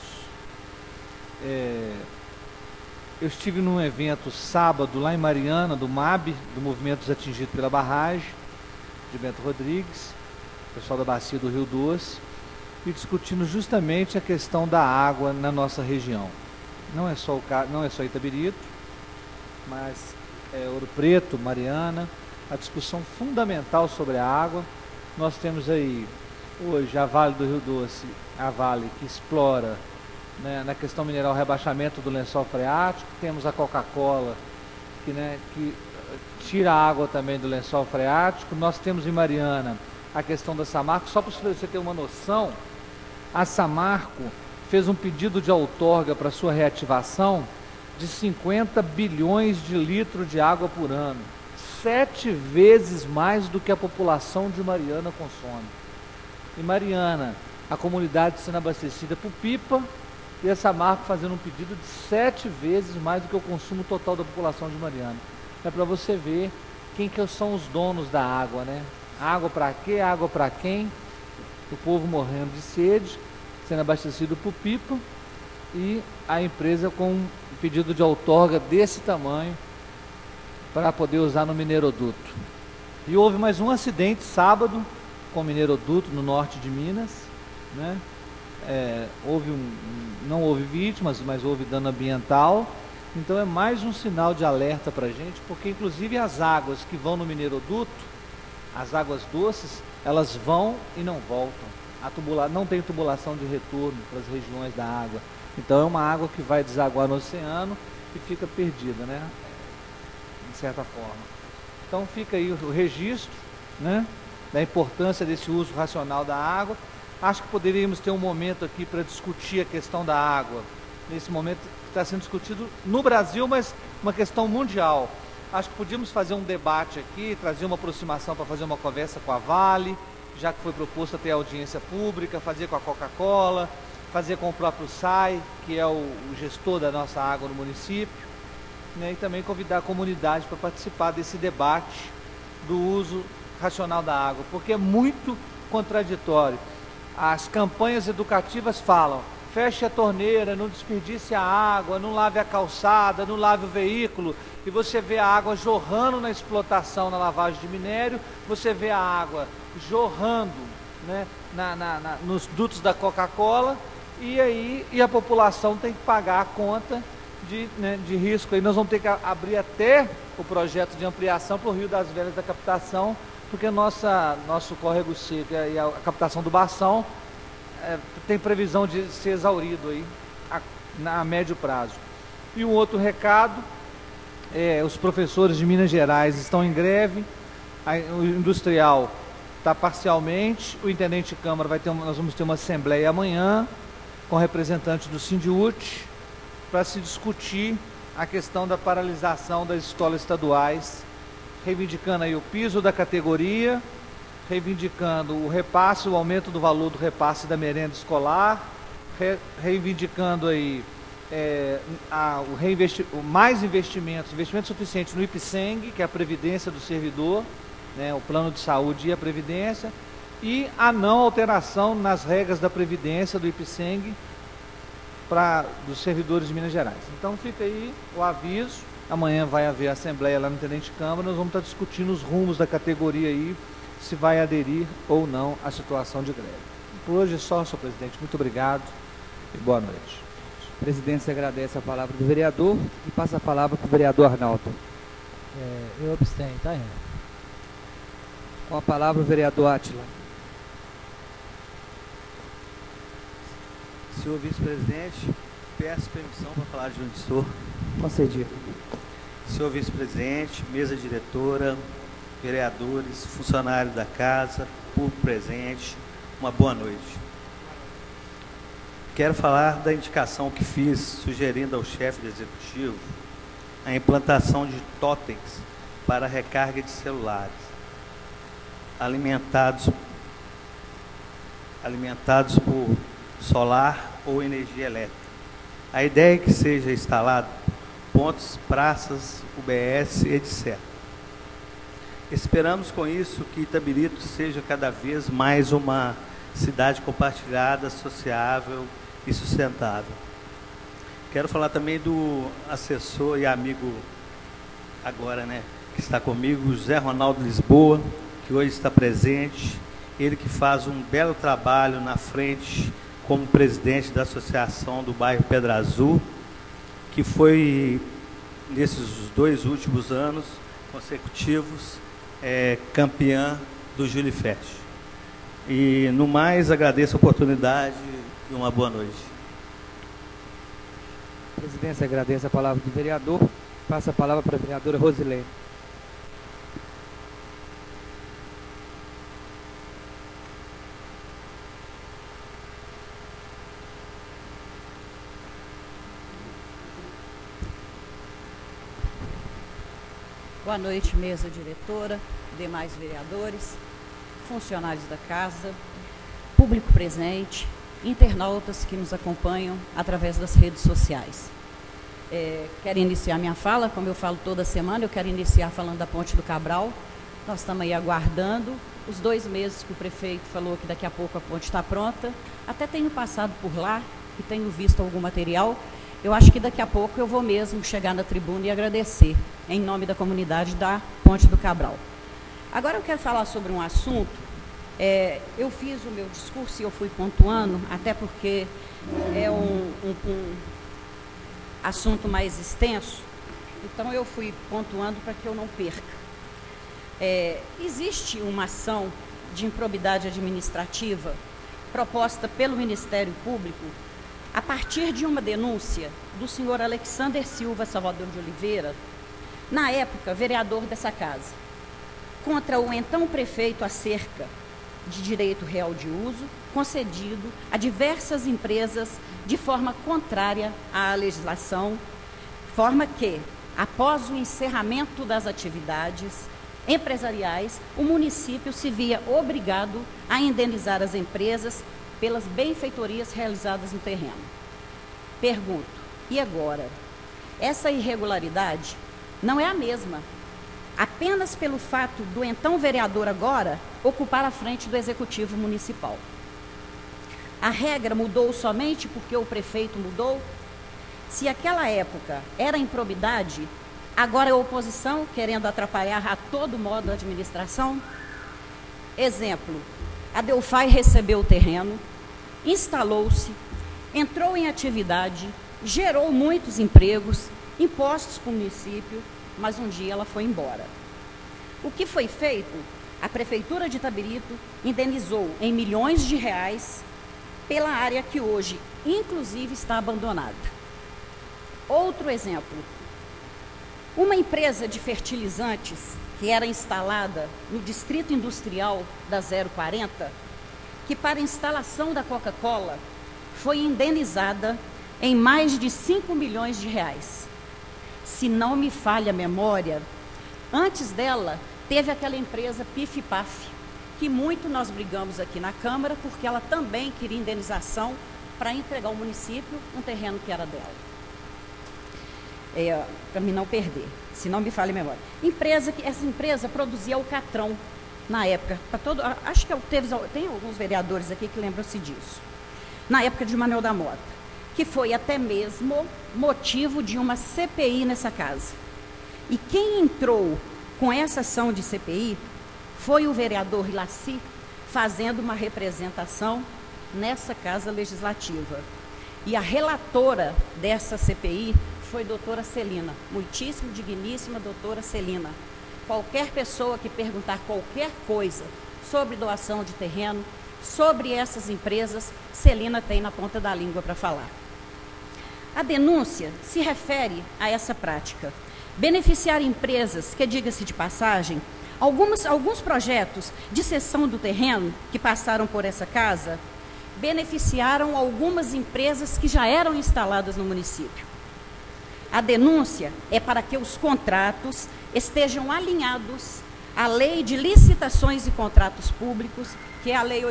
C: Eu estive num evento sábado lá em Mariana, do MAB, do Movimento Atingido pela Barragem, de Bento Rodrigues, pessoal da Bacia do Rio Doce, e discutindo justamente a questão da água na nossa região. Não é só Itabirito, mas Ouro Preto, Mariana, a discussão fundamental sobre a água. Nós temos aí hoje a Vale do Rio Doce, a Vale que explora, né, na questão mineral, o rebaixamento do lençol freático. Temos a Coca-Cola que tira a água também do lençol freático. Nós temos em Mariana a questão da Samarco. Só para você ter uma noção, a Samarco fez um pedido de outorga para sua reativação de 50 bilhões de litros de água por ano, 7 vezes mais do que a população de Mariana consome. Em Mariana, a comunidade sendo abastecida por pipa, e a Samarco fazendo um pedido de 7 vezes mais do que o consumo total da população de Mariana. É para você ver quem que são os donos da água, né? Água para quê? Água para quem? O povo morrendo de sede, sendo abastecido por pipa, e a empresa com um pedido de outorga desse tamanho para poder usar no mineroduto. E houve mais um acidente sábado com o mineroduto no norte de Minas, né? Não houve vítimas, mas houve dano ambiental. Então é mais um sinal de alerta para a gente, porque inclusive as águas que vão no mineroduto, as águas doces, elas vão e não voltam. Não tem tubulação de retorno para as regiões da água. Então é uma água que vai desaguar no oceano e fica perdida, né? De certa forma. Então fica aí o registro, né, da importância desse uso racional da água. Acho que poderíamos ter um momento aqui para discutir a questão da água. Nesse momento que está sendo discutido no Brasil, mas uma questão mundial. Acho que podíamos fazer um debate aqui, trazer uma aproximação para fazer uma conversa com a Vale, já que foi proposto ter audiência pública, fazer com a Coca-Cola, fazer com o próprio SAI, que é o gestor da nossa água no município, né, e também convidar a comunidade para participar desse debate do uso racional da água, porque é muito contraditório. As campanhas educativas falam: feche a torneira, não desperdice a água, não lave a calçada, não lave o veículo, e você vê a água jorrando na explotação, na lavagem de minério, você vê a água jorrando, né, nos dutos da Coca-Cola, e a população tem que pagar a conta de risco. Aí nós vamos ter que abrir até o projeto de ampliação para o Rio das Velhas da captação, porque nosso córrego seco e a captação do Bação tem previsão de ser exaurido aí a médio prazo. E um outro recado, os professores de Minas Gerais estão em greve, o industrial está parcialmente, o intendente de Câmara nós vamos ter uma assembleia amanhã com representantes do Sindiúte para se discutir a questão da paralisação das escolas estaduais, reivindicando aí o piso da categoria reivindicando o repasse, o aumento do valor do repasse da merenda escolar, reivindicando aí mais investimentos suficientes no IPSENG, que é a Previdência do Servidor, né, o Plano de Saúde e a Previdência, e a não alteração nas regras da Previdência do IPSENG dos servidores de Minas Gerais. Então fica aí o aviso, amanhã vai haver assembleia lá no Tenente Câmara, nós vamos estar discutindo os rumos da categoria aí, se vai aderir ou não à situação de greve. Por hoje é só, senhor presidente. Muito obrigado e boa noite.
D: A presidência agradece a palavra do vereador e passa a palavra para o vereador Arnaldo.
E: Eu abstenho, tá, Renan?
D: Com a palavra o vereador Átila.
F: Senhor vice-presidente, peço permissão para falar de onde estou.
D: Concedido.
F: Senhor vice-presidente, mesa diretora, vereadores, funcionários da casa, público presente, uma boa noite. Quero falar da indicação que fiz, sugerindo ao chefe do executivo a implantação de totens para recarga de celulares, alimentados por solar ou energia elétrica. A ideia é que seja instalado pontos, praças, UBS, etc. Esperamos com isso que Itabirito seja cada vez mais uma cidade compartilhada, sociável e sustentável. Quero falar também do assessor e amigo agora, né, que está comigo, José Ronaldo Lisboa, que hoje está presente. Ele que faz um belo trabalho na frente como presidente da associação do bairro Pedra Azul, que foi, nesses 2 últimos anos consecutivos, campeã do Júlio Fest. E, no mais, agradeço a oportunidade e uma boa noite.
D: A presidência agradece a palavra do vereador, passa a palavra para a vereadora Rosilene.
G: Boa noite, mesa diretora, demais vereadores, funcionários da casa, público presente, internautas que nos acompanham através das redes sociais. Quero iniciar minha fala, como eu falo toda semana, eu quero iniciar falando da Ponte do Cabral. Nós estamos aí aguardando os 2 meses que o prefeito falou que daqui a pouco a ponte está pronta. Até tenho passado por lá e tenho visto algum material. Eu acho que daqui a pouco eu vou mesmo chegar na tribuna e agradecer, em nome da comunidade da Ponte do Cabral. Agora eu quero falar sobre um assunto. Eu fiz o meu discurso e eu fui pontuando, até porque é um assunto mais extenso, então eu fui pontuando para que eu não perca. Existe uma ação de improbidade administrativa proposta pelo Ministério Público a partir de uma denúncia do senhor Alexander Silva Salvador de Oliveira, na época vereador dessa casa, contra o então prefeito acerca de direito real de uso concedido a diversas empresas de forma contrária à legislação, forma que, após o encerramento das atividades empresariais, o município se via obrigado a indenizar as empresas pelas benfeitorias realizadas no terreno. Pergunto, e agora? Essa irregularidade não é a mesma, apenas pelo fato do então vereador agora ocupar a frente do Executivo Municipal. A regra mudou somente porque o prefeito mudou? Se aquela época era improbidade, agora é oposição querendo atrapalhar a todo modo a administração? Exemplo, a Delphi recebeu o terreno, instalou-se, entrou em atividade, gerou muitos empregos, impostos para o município, mas um dia ela foi embora. O que foi feito? A Prefeitura de Itabirito indenizou em milhões de reais pela área que hoje, inclusive, está abandonada. Outro exemplo, uma empresa de fertilizantes que era instalada no Distrito Industrial da 040, que para a instalação da Coca-Cola foi indenizada em mais de 5 milhões de reais. Se não me falha a memória, antes dela teve aquela empresa Pif Paf, que muito nós brigamos aqui na Câmara, porque ela também queria indenização para entregar ao município um terreno que era dela. Para mim não perder, se não me falha a memória. Essa empresa produzia alcatrão na época, acho que tem alguns vereadores aqui que lembram-se disso, na época de Manuel da Mota, que foi até mesmo motivo de uma CPI nessa casa. E quem entrou com essa ação de CPI foi o vereador Ilaci, fazendo uma representação nessa casa legislativa. E a relatora dessa CPI foi doutora Celina, muitíssimo digníssima doutora Celina. Qualquer pessoa que perguntar qualquer coisa sobre doação de terreno, sobre essas empresas, Celina tem na ponta da língua para falar. A denúncia se refere a essa prática. Beneficiar empresas que, diga-se de passagem, alguns projetos de cessão do terreno que passaram por essa casa beneficiaram algumas empresas que já eram instaladas no município. A denúncia é para que os contratos estejam alinhados à Lei de Licitações e Contratos Públicos, que é a Lei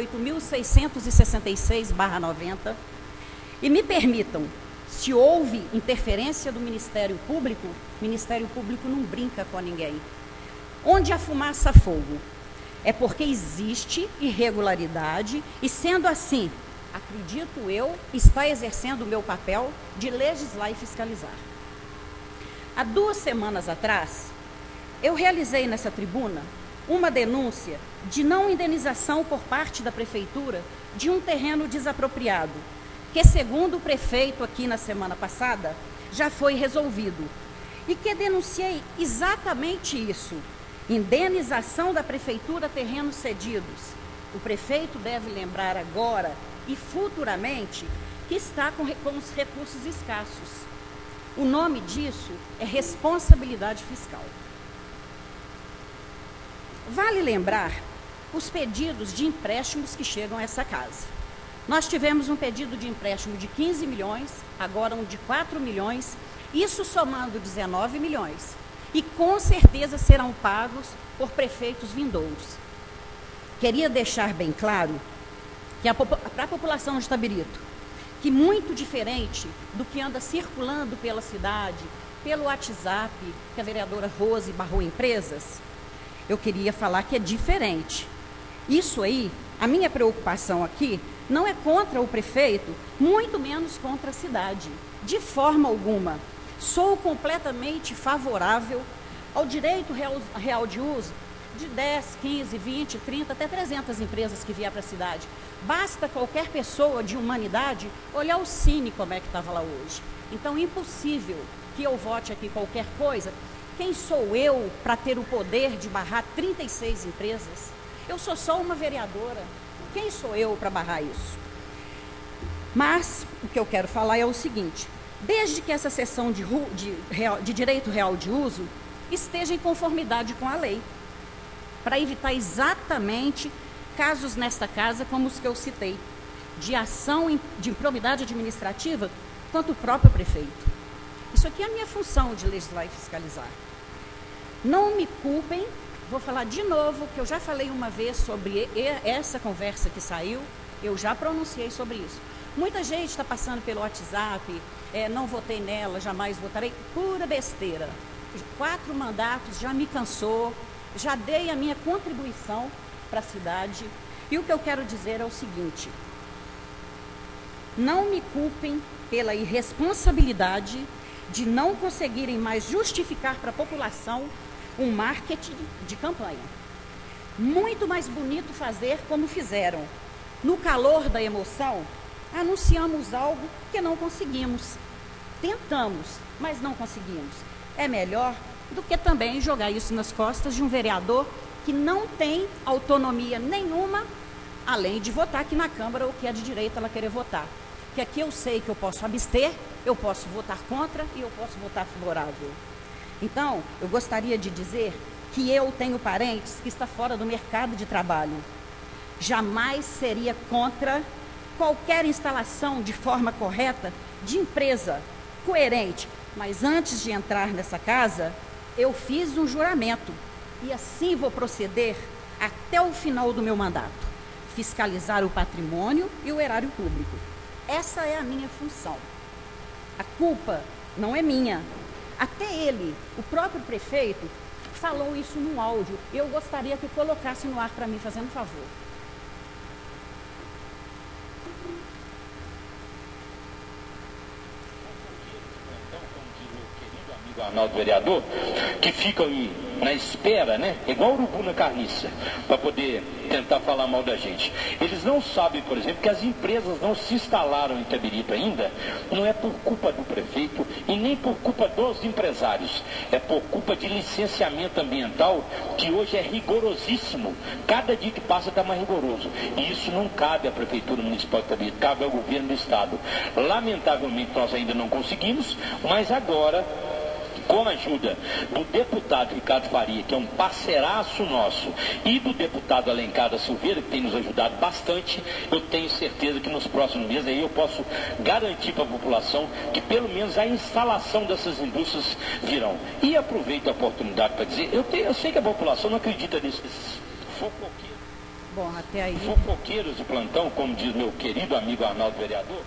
G: 8.666/90, e me permitam, se houve interferência do Ministério Público, o Ministério Público não brinca com ninguém. Onde a fumaça fogo? É porque existe irregularidade e, sendo assim, acredito eu, está exercendo o meu papel de legislar e fiscalizar. Há 2 semanas atrás, eu realizei nessa tribuna uma denúncia de não indenização por parte da Prefeitura de um terreno desapropriado, que, segundo o prefeito aqui na semana passada, já foi resolvido. E que denunciei exatamente isso: indenização da Prefeitura a terrenos cedidos. O prefeito deve lembrar agora e futuramente que está com os recursos escassos. O nome disso é responsabilidade fiscal. Vale lembrar os pedidos de empréstimos que chegam a essa casa. Nós tivemos um pedido de empréstimo de 15 milhões, agora um de 4 milhões, isso somando 19 milhões. E com certeza serão pagos por prefeitos vindouros. Queria deixar bem claro que para a população de Itabirito, que muito diferente do que anda circulando pela cidade, pelo WhatsApp, que a vereadora Rose barrou empresas, eu queria falar que é diferente. Isso aí, a minha preocupação aqui, não é contra o prefeito, muito menos contra a cidade, de forma alguma. Sou completamente favorável ao direito real de uso de 10, 15, 20, 30, até 300 empresas que vier para a cidade. Basta qualquer pessoa de humanidade olhar o Cine como é que estava lá hoje. Então, impossível que eu vote aqui qualquer coisa. Quem sou eu para ter o poder de barrar 36 empresas? Eu sou só uma vereadora. Quem sou eu para barrar isso? Mas o que eu quero falar é o seguinte: desde que essa sessão de direito real de uso esteja em conformidade com a lei, para evitar exatamente casos nesta casa como os que eu citei, de ação de improbidade administrativa contra o próprio prefeito. Isso aqui é a minha função de legislar e fiscalizar. Não me culpem, vou falar de novo, que eu já falei uma vez sobre essa conversa que saiu, eu já pronunciei sobre isso. Muita gente está passando pelo WhatsApp, não votei nela, jamais votarei, pura besteira. 4 mandatos já me cansou, já dei a minha contribuição para a cidade. E o que eu quero dizer é o seguinte: não me culpem pela irresponsabilidade de não conseguirem mais justificar para a população um marketing de campanha. Muito mais bonito fazer como fizeram. No calor da emoção, anunciamos algo que não conseguimos. Tentamos, mas não conseguimos. É melhor do que também jogar isso nas costas de um vereador que não tem autonomia nenhuma, além de votar aqui na Câmara o que é de direito ela querer votar. Que aqui eu sei que eu posso abster, eu posso votar contra e eu posso votar favorável. Então, eu gostaria de dizer que eu tenho parentes que estão fora do mercado de trabalho. Jamais seria contra qualquer instalação de forma correta de empresa, coerente. Mas antes de entrar nessa casa, eu fiz um juramento. E assim vou proceder até o final do meu mandato, fiscalizar o patrimônio e o erário público. Essa é a minha função. A culpa não é minha. Até ele, o próprio prefeito, falou isso num áudio. Eu gostaria que colocasse no ar para mim, fazendo favor.
H: Arnaldo vereador, que ficam aí na espera, né? Igual urubu na carniça, para poder tentar falar mal da gente. Eles não sabem, por exemplo, que as empresas não se instalaram em Itabirito ainda, não é por culpa do prefeito e nem por culpa dos empresários, é por culpa de licenciamento ambiental, que hoje é rigorosíssimo. Cada dia que passa está mais rigoroso. E isso não cabe à Prefeitura Municipal de Itabirito, cabe ao governo do Estado. Lamentavelmente nós ainda não conseguimos, mas agora, com a ajuda do deputado Ricardo Faria, que é um parceiraço nosso, e do deputado Alencar da Silveira, que tem nos ajudado bastante, eu tenho certeza que nos próximos meses aí eu posso garantir para a população que pelo menos a instalação dessas indústrias virão. E aproveito a oportunidade para dizer, eu sei que a população não acredita nesses fofoqueiros.
G: Bom, até aí.
H: Fofoqueiros de plantão, como diz meu querido amigo Arnaldo vereador.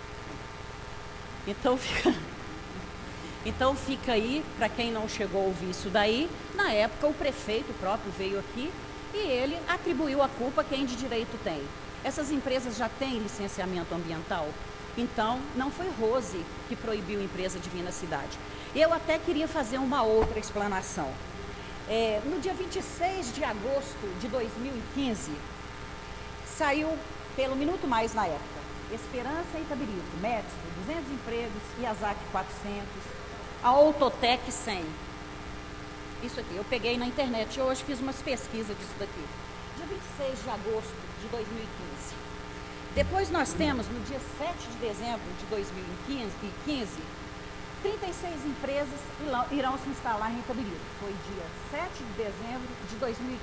G: Então fica aí, para quem não chegou a ouvir isso daí, na época o prefeito próprio veio aqui e ele atribuiu a culpa a quem de direito tem. Essas empresas já têm licenciamento ambiental, então não foi Rose que proibiu a empresa de vir na cidade. Eu até queria fazer uma outra explanação. No dia 26 de agosto de 2015, saiu pelo Minuto Mais na época, Esperança e Itabirito, Metso, 200 empregos, Iazaki 400, a Autotec 100. Isso aqui, eu peguei na internet hoje, fiz umas pesquisas disso daqui. Dia 26 de agosto de 2015. Depois nós temos, no dia 7 de dezembro de 2015, 36 empresas irão se instalar em Itabirito. Foi dia 7 de dezembro de 2015.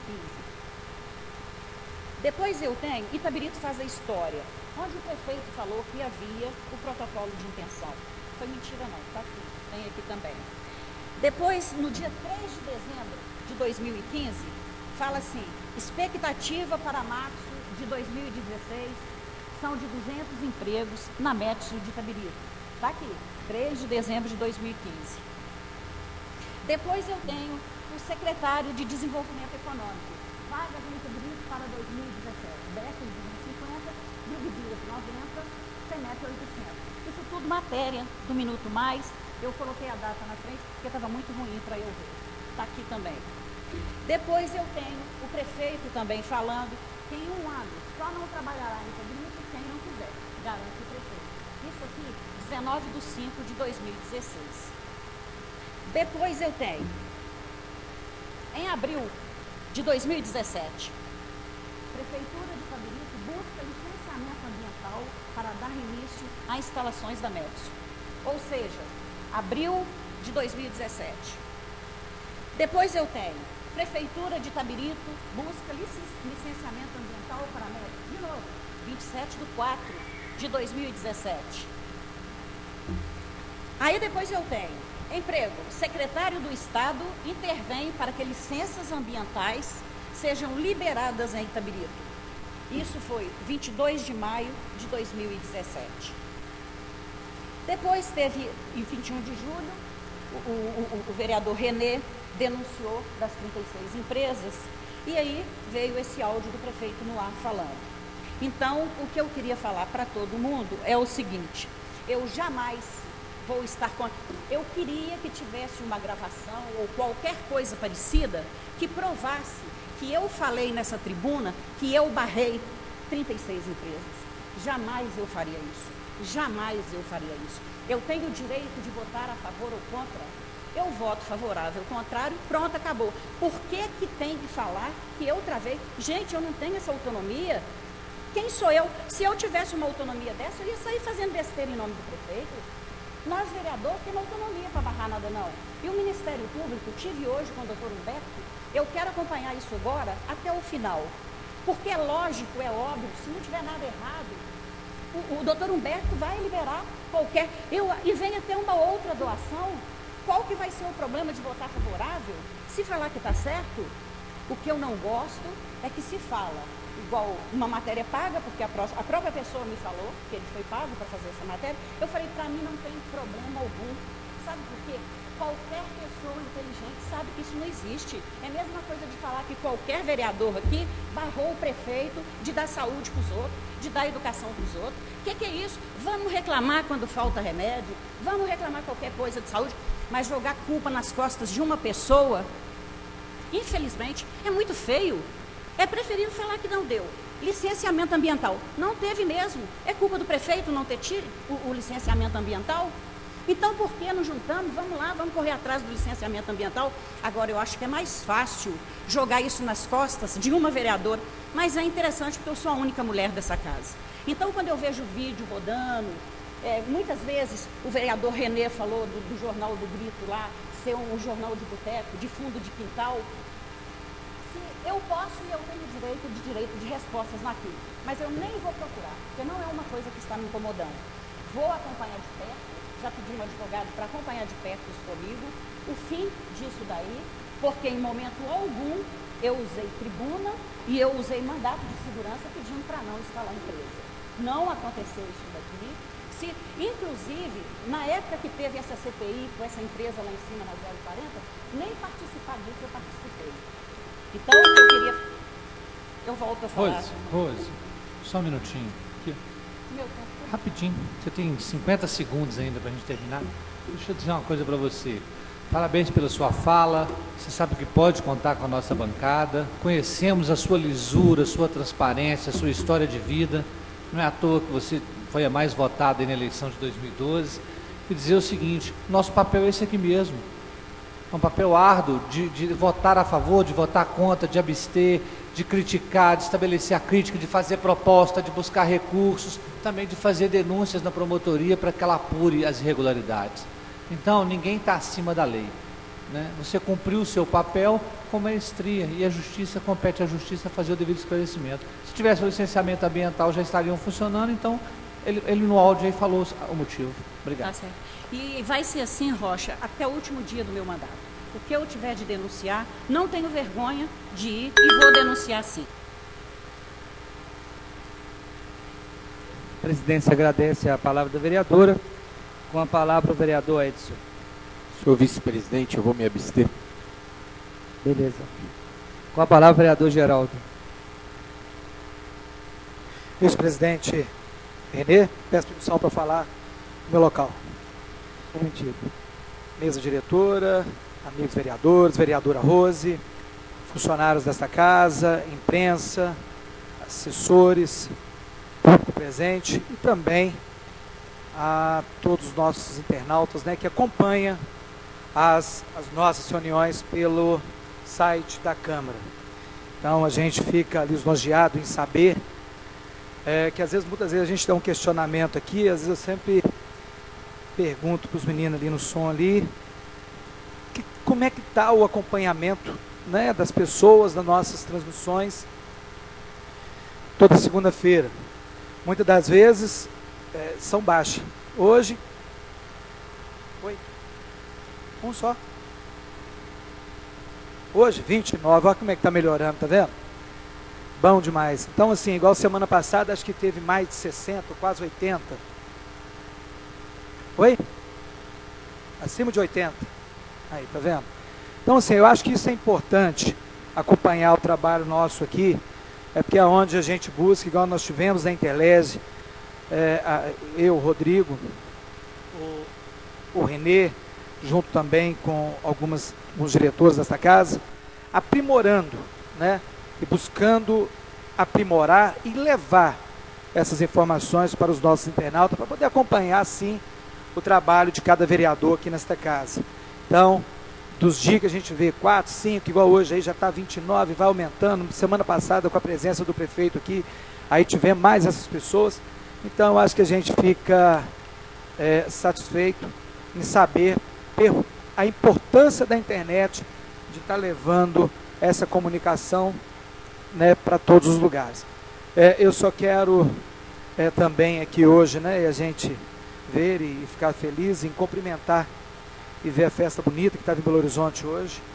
G: Depois eu tenho, Itabirito faz a história, onde o prefeito falou que havia o protocolo de intenção. Foi mentira não, está aqui, tem aqui também. Depois, no dia 3 de dezembro de 2015, fala assim, expectativa para março de 2016 são de 200 empregos na Metso de Itabirito. Está aqui, 3 de dezembro de 2015. Depois eu tenho o secretário de Desenvolvimento Econômico, vagas em Itabirito para 2017, BEC de 250, Divididas 90, CEMEP 800. Isso tudo matéria do Minuto Mais. Eu coloquei a data na frente porque estava muito ruim para eu ver. Está aqui também. Depois eu tenho o prefeito também falando que em um ano só não trabalhará em Itabirito quem não quiser. Garante o prefeito. Isso aqui, 19/5 de 2016. Depois eu tenho, em abril de 2017, Prefeitura de Itabirito busca licenciamento ambiental para dar início a instalações da Metso. Ou seja, abril de 2017. Depois eu tenho, Prefeitura de Itabirito busca licenciamento ambiental para a Metso. De novo, 27/4 de 2017. Aí depois eu tenho, emprego, secretário do Estado intervém para que licenças ambientais sejam liberadas em Itabirito. Isso foi 22 de maio de 2017. Depois teve, em 21 de julho, o vereador Renê denunciou das 36 empresas e aí veio esse áudio do prefeito no ar falando. Então, o que eu queria falar para todo mundo é o seguinte, eu jamais vou estar com... Eu queria que tivesse uma gravação ou qualquer coisa parecida que provasse que eu falei nessa tribuna que eu barrei 36 empresas. Jamais eu faria isso. Jamais eu faria isso. Eu tenho o direito de votar a favor ou contra? Eu voto favorável, contrário, pronto, acabou. Por que que tem que falar que eu travei? Gente, eu não tenho essa autonomia. Quem sou eu? Se eu tivesse uma autonomia dessa, eu ia sair fazendo besteira em nome do prefeito. Nós, vereador, temos autonomia para barrar nada não. E o Ministério Público, tive hoje com o doutor Humberto, eu quero acompanhar isso agora até o final. Porque é lógico, é óbvio, se não tiver nada errado, o doutor Humberto vai liberar qualquer... E vem até uma outra doação. Qual que vai ser o problema de votar favorável? Se falar que está certo, O que eu não gosto é que se fala, igual uma matéria paga, porque a própria pessoa me falou que ele foi pago para fazer essa matéria. Eu falei, para mim não tem problema algum. Sabe por quê? Qualquer pessoa inteligente sabe que isso não existe. É a mesma coisa de falar que qualquer vereador aqui barrou o prefeito de dar saúde para os outros, de dar educação para os outros. O que é isso? Vamos reclamar quando falta remédio, vamos reclamar qualquer coisa de saúde, mas jogar culpa nas costas de uma pessoa, infelizmente, é muito feio. É preferível falar que não deu. Licenciamento ambiental, não teve mesmo. É culpa do prefeito não ter tido o licenciamento ambiental? Então, por que nos juntamos? Vamos lá, vamos correr atrás do licenciamento ambiental. Agora, eu acho que é mais fácil jogar isso nas costas de uma vereadora, mas é interessante porque eu sou a única mulher dessa casa. Então, quando eu vejo o vídeo rodando, muitas vezes o vereador Renê falou do Jornal do Grito lá, ser um jornal de boteco, de fundo de quintal. Se eu posso e eu tenho direito de respostas naquilo, mas eu nem vou procurar, porque não é uma coisa que está me incomodando. Vou acompanhar de perto. Já pedi um advogado para acompanhar de perto isso comigo, o fim disso daí, porque em momento algum eu usei tribuna e eu usei mandato de segurança pedindo para não instalar a empresa. Não aconteceu isso daqui. Inclusive, na época que teve essa CPI com essa empresa lá em cima na 040, nem participar disso eu participei. Então, eu volto a falar.
C: Rose, só um minutinho. Aqui.
G: Meu tempo.
C: Rapidinho, você tem 50 segundos ainda para a gente terminar. Deixa eu dizer uma coisa para você. Parabéns pela sua fala. Você sabe que pode contar com a nossa bancada. Conhecemos a sua lisura, a sua transparência, a sua história de vida. Não é à toa que você foi a mais votada na eleição de 2012. E dizer o seguinte, nosso papel é esse aqui mesmo. É um papel árduo de votar a favor, de votar contra, de abster, de criticar, de estabelecer a crítica, de fazer proposta, de buscar recursos, também de fazer denúncias na promotoria para que ela apure as irregularidades. Então, ninguém está acima da lei, né? Você cumpriu o seu papel com maestria e a justiça, compete à justiça fazer o devido esclarecimento. Se tivesse o licenciamento ambiental, já estariam funcionando, então ele no áudio aí falou o motivo. Obrigado.
G: Tá certo. E vai ser assim, Rocha, até o último dia do meu mandato. O que eu tiver de denunciar, não tenho vergonha de ir e vou denunciar sim.
D: A presidência agradece a palavra da vereadora. Com a palavra o vereador Edson.
I: Senhor vice-presidente, eu vou me abster.
D: Beleza. Com a palavra o vereador Geraldo.
B: Vice-presidente Renê, peço permissão para falar no meu local.
D: Permitido.
B: Mesa diretora, amigos vereadores, vereadora Rose, funcionários desta casa, imprensa, assessores, público presente e também a todos os nossos internautas, né, que acompanham as nossas reuniões pelo site da Câmara. Então a gente fica lisonjeado em saber que muitas vezes a gente dá um questionamento aqui, às vezes eu sempre pergunto para os meninos ali no som ali, como é que está o acompanhamento, né, das pessoas, das nossas transmissões, toda segunda-feira. Muitas das vezes são baixas. Hoje, um só. Hoje, 29, olha como é que está melhorando, tá vendo? Bom demais. Então, assim, igual semana passada, acho que teve mais de 60, quase 80. Oi? Acima de 80. Aí, tá vendo? Então, assim, eu acho que isso é importante, acompanhar o trabalho nosso aqui, porque é onde a gente busca, igual nós tivemos na Interlese, eu, o Rodrigo, o Renê, junto também com alguns diretores desta casa, aprimorando, né, e buscando aprimorar e levar essas informações para os nossos internautas, para poder acompanhar, sim, o trabalho de cada vereador aqui nesta casa. Então, dos dias que a gente vê 4, 5, igual hoje aí já está 29, vai aumentando. Semana passada, com a presença do prefeito aqui, aí tivemos mais essas pessoas. Então, eu acho que a gente fica satisfeito em saber a importância da internet de estar levando essa comunicação, né, para todos os lugares. Eu só quero também aqui hoje, né, a gente ver e ficar feliz em cumprimentar e ver a festa bonita que estava em Belo Horizonte hoje,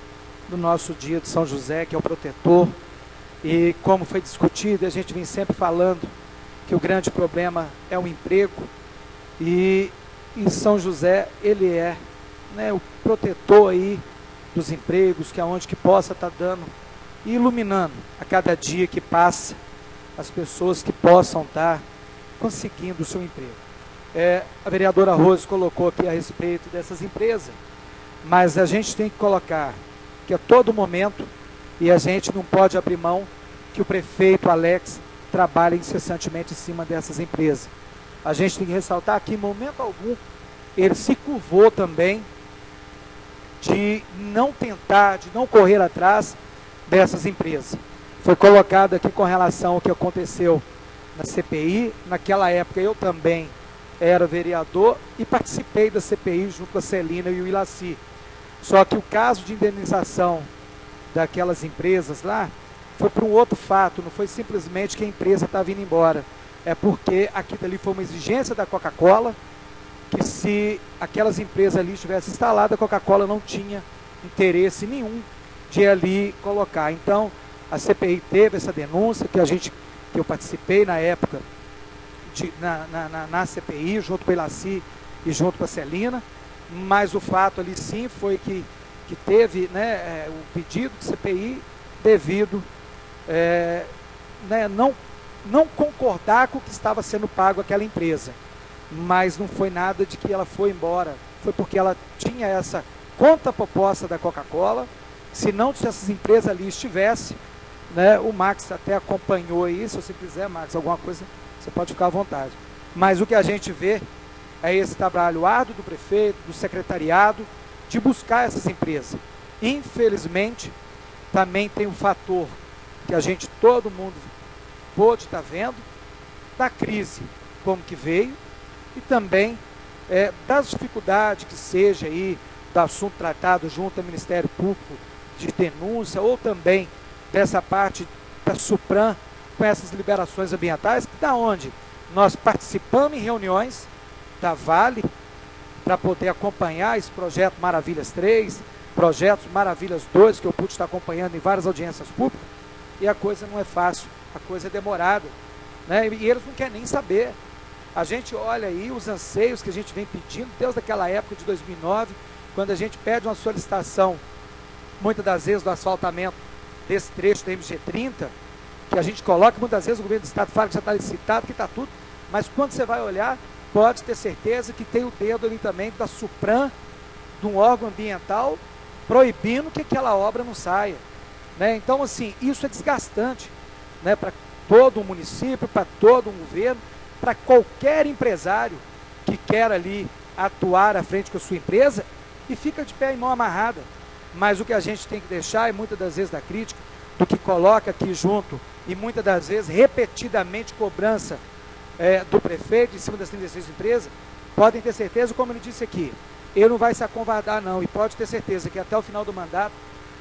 B: do nosso dia de São José, que é o protetor. E como foi discutido, a gente vem sempre falando que o grande problema é o emprego. E em São José ele é, né, o protetor aí dos empregos, que é onde que possa estar dando e iluminando a cada dia que passa as pessoas que possam estar conseguindo o seu emprego. A vereadora Rose colocou aqui a respeito dessas empresas, mas a gente tem que colocar que a todo momento, e a gente não pode abrir mão, que o prefeito Alex trabalha incessantemente em cima dessas empresas. A gente tem que ressaltar que em momento algum ele se curvou também de não tentar, de não correr atrás dessas empresas. Foi colocado aqui com relação ao que aconteceu na CPI. Naquela época eu também era vereador e participei da CPI junto com a Celina e o Ilaci. Só que o caso de indenização daquelas empresas lá foi por um outro fato, não foi simplesmente que a empresa estava indo embora. É porque aquilo ali foi uma exigência da Coca-Cola, que se aquelas empresas ali estivessem instaladas, a Coca-Cola não tinha interesse nenhum de ali colocar. Então, a CPI teve essa denúncia, que eu participei na época, na CPI, junto com o Ilaci e junto com a Celina, mas o fato ali sim foi que teve, né, o pedido de CPI devido né, não concordar com o que estava sendo pago àquela empresa, mas não foi nada de que ela foi embora, foi porque ela tinha essa contraproposta da Coca-Cola. Se não, se essas empresas ali estivessem, né, o Max até acompanhou aí, se você quiser, Max, alguma coisa, você pode ficar à vontade. Mas o que a gente vê é esse trabalho árduo do prefeito, do secretariado, de buscar essas empresas. Infelizmente, também tem um fator que a gente, todo mundo, pôde estar vendo, da crise, como que veio, e também das dificuldades que seja aí, do assunto tratado junto ao Ministério Público, de denúncia, ou também dessa parte da Supram, com essas liberações ambientais, da onde nós participamos em reuniões da Vale, para poder acompanhar esse projeto Maravilhas 3, projetos Maravilhas 2, que eu pude estar acompanhando em várias audiências públicas, e a coisa não é fácil, a coisa é demorada, né? E eles não querem nem saber. A gente olha aí os anseios que a gente vem pedindo, desde aquela época de 2009, quando a gente pede uma solicitação, muitas das vezes do asfaltamento desse trecho da MG30, que a gente coloca, muitas vezes o governo do estado fala que já está licitado, que está tudo, mas quando você vai olhar, pode ter certeza que tem o dedo ali também da Supram, de um órgão ambiental, proibindo que aquela obra não saia, né? Então, assim, isso é desgastante, né, para todo o município, para todo o governo, para qualquer empresário que quer ali atuar à frente com a sua empresa e fica de pé e mão amarrada. Mas o que a gente tem que deixar, e muitas das vezes da crítica, do que coloca aqui junto, e muitas das vezes repetidamente cobrança do prefeito em cima das 36 empresas, podem ter certeza, como ele disse aqui, ele não vai se acovardar não, e pode ter certeza que até o final do mandato,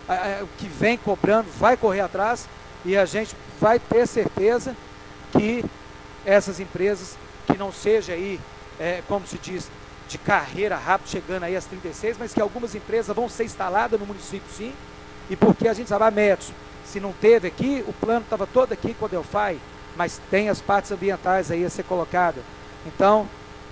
B: o que vem cobrando vai correr atrás, e a gente vai ter certeza que essas empresas, que não seja aí, como se diz, de carreira rápida, chegando aí às 36, mas que algumas empresas vão ser instaladas no município sim, e porque a gente sabe, Médici, se não teve aqui, o plano estava todo aqui com a Delphi, mas tem as partes ambientais aí a ser colocada. Então,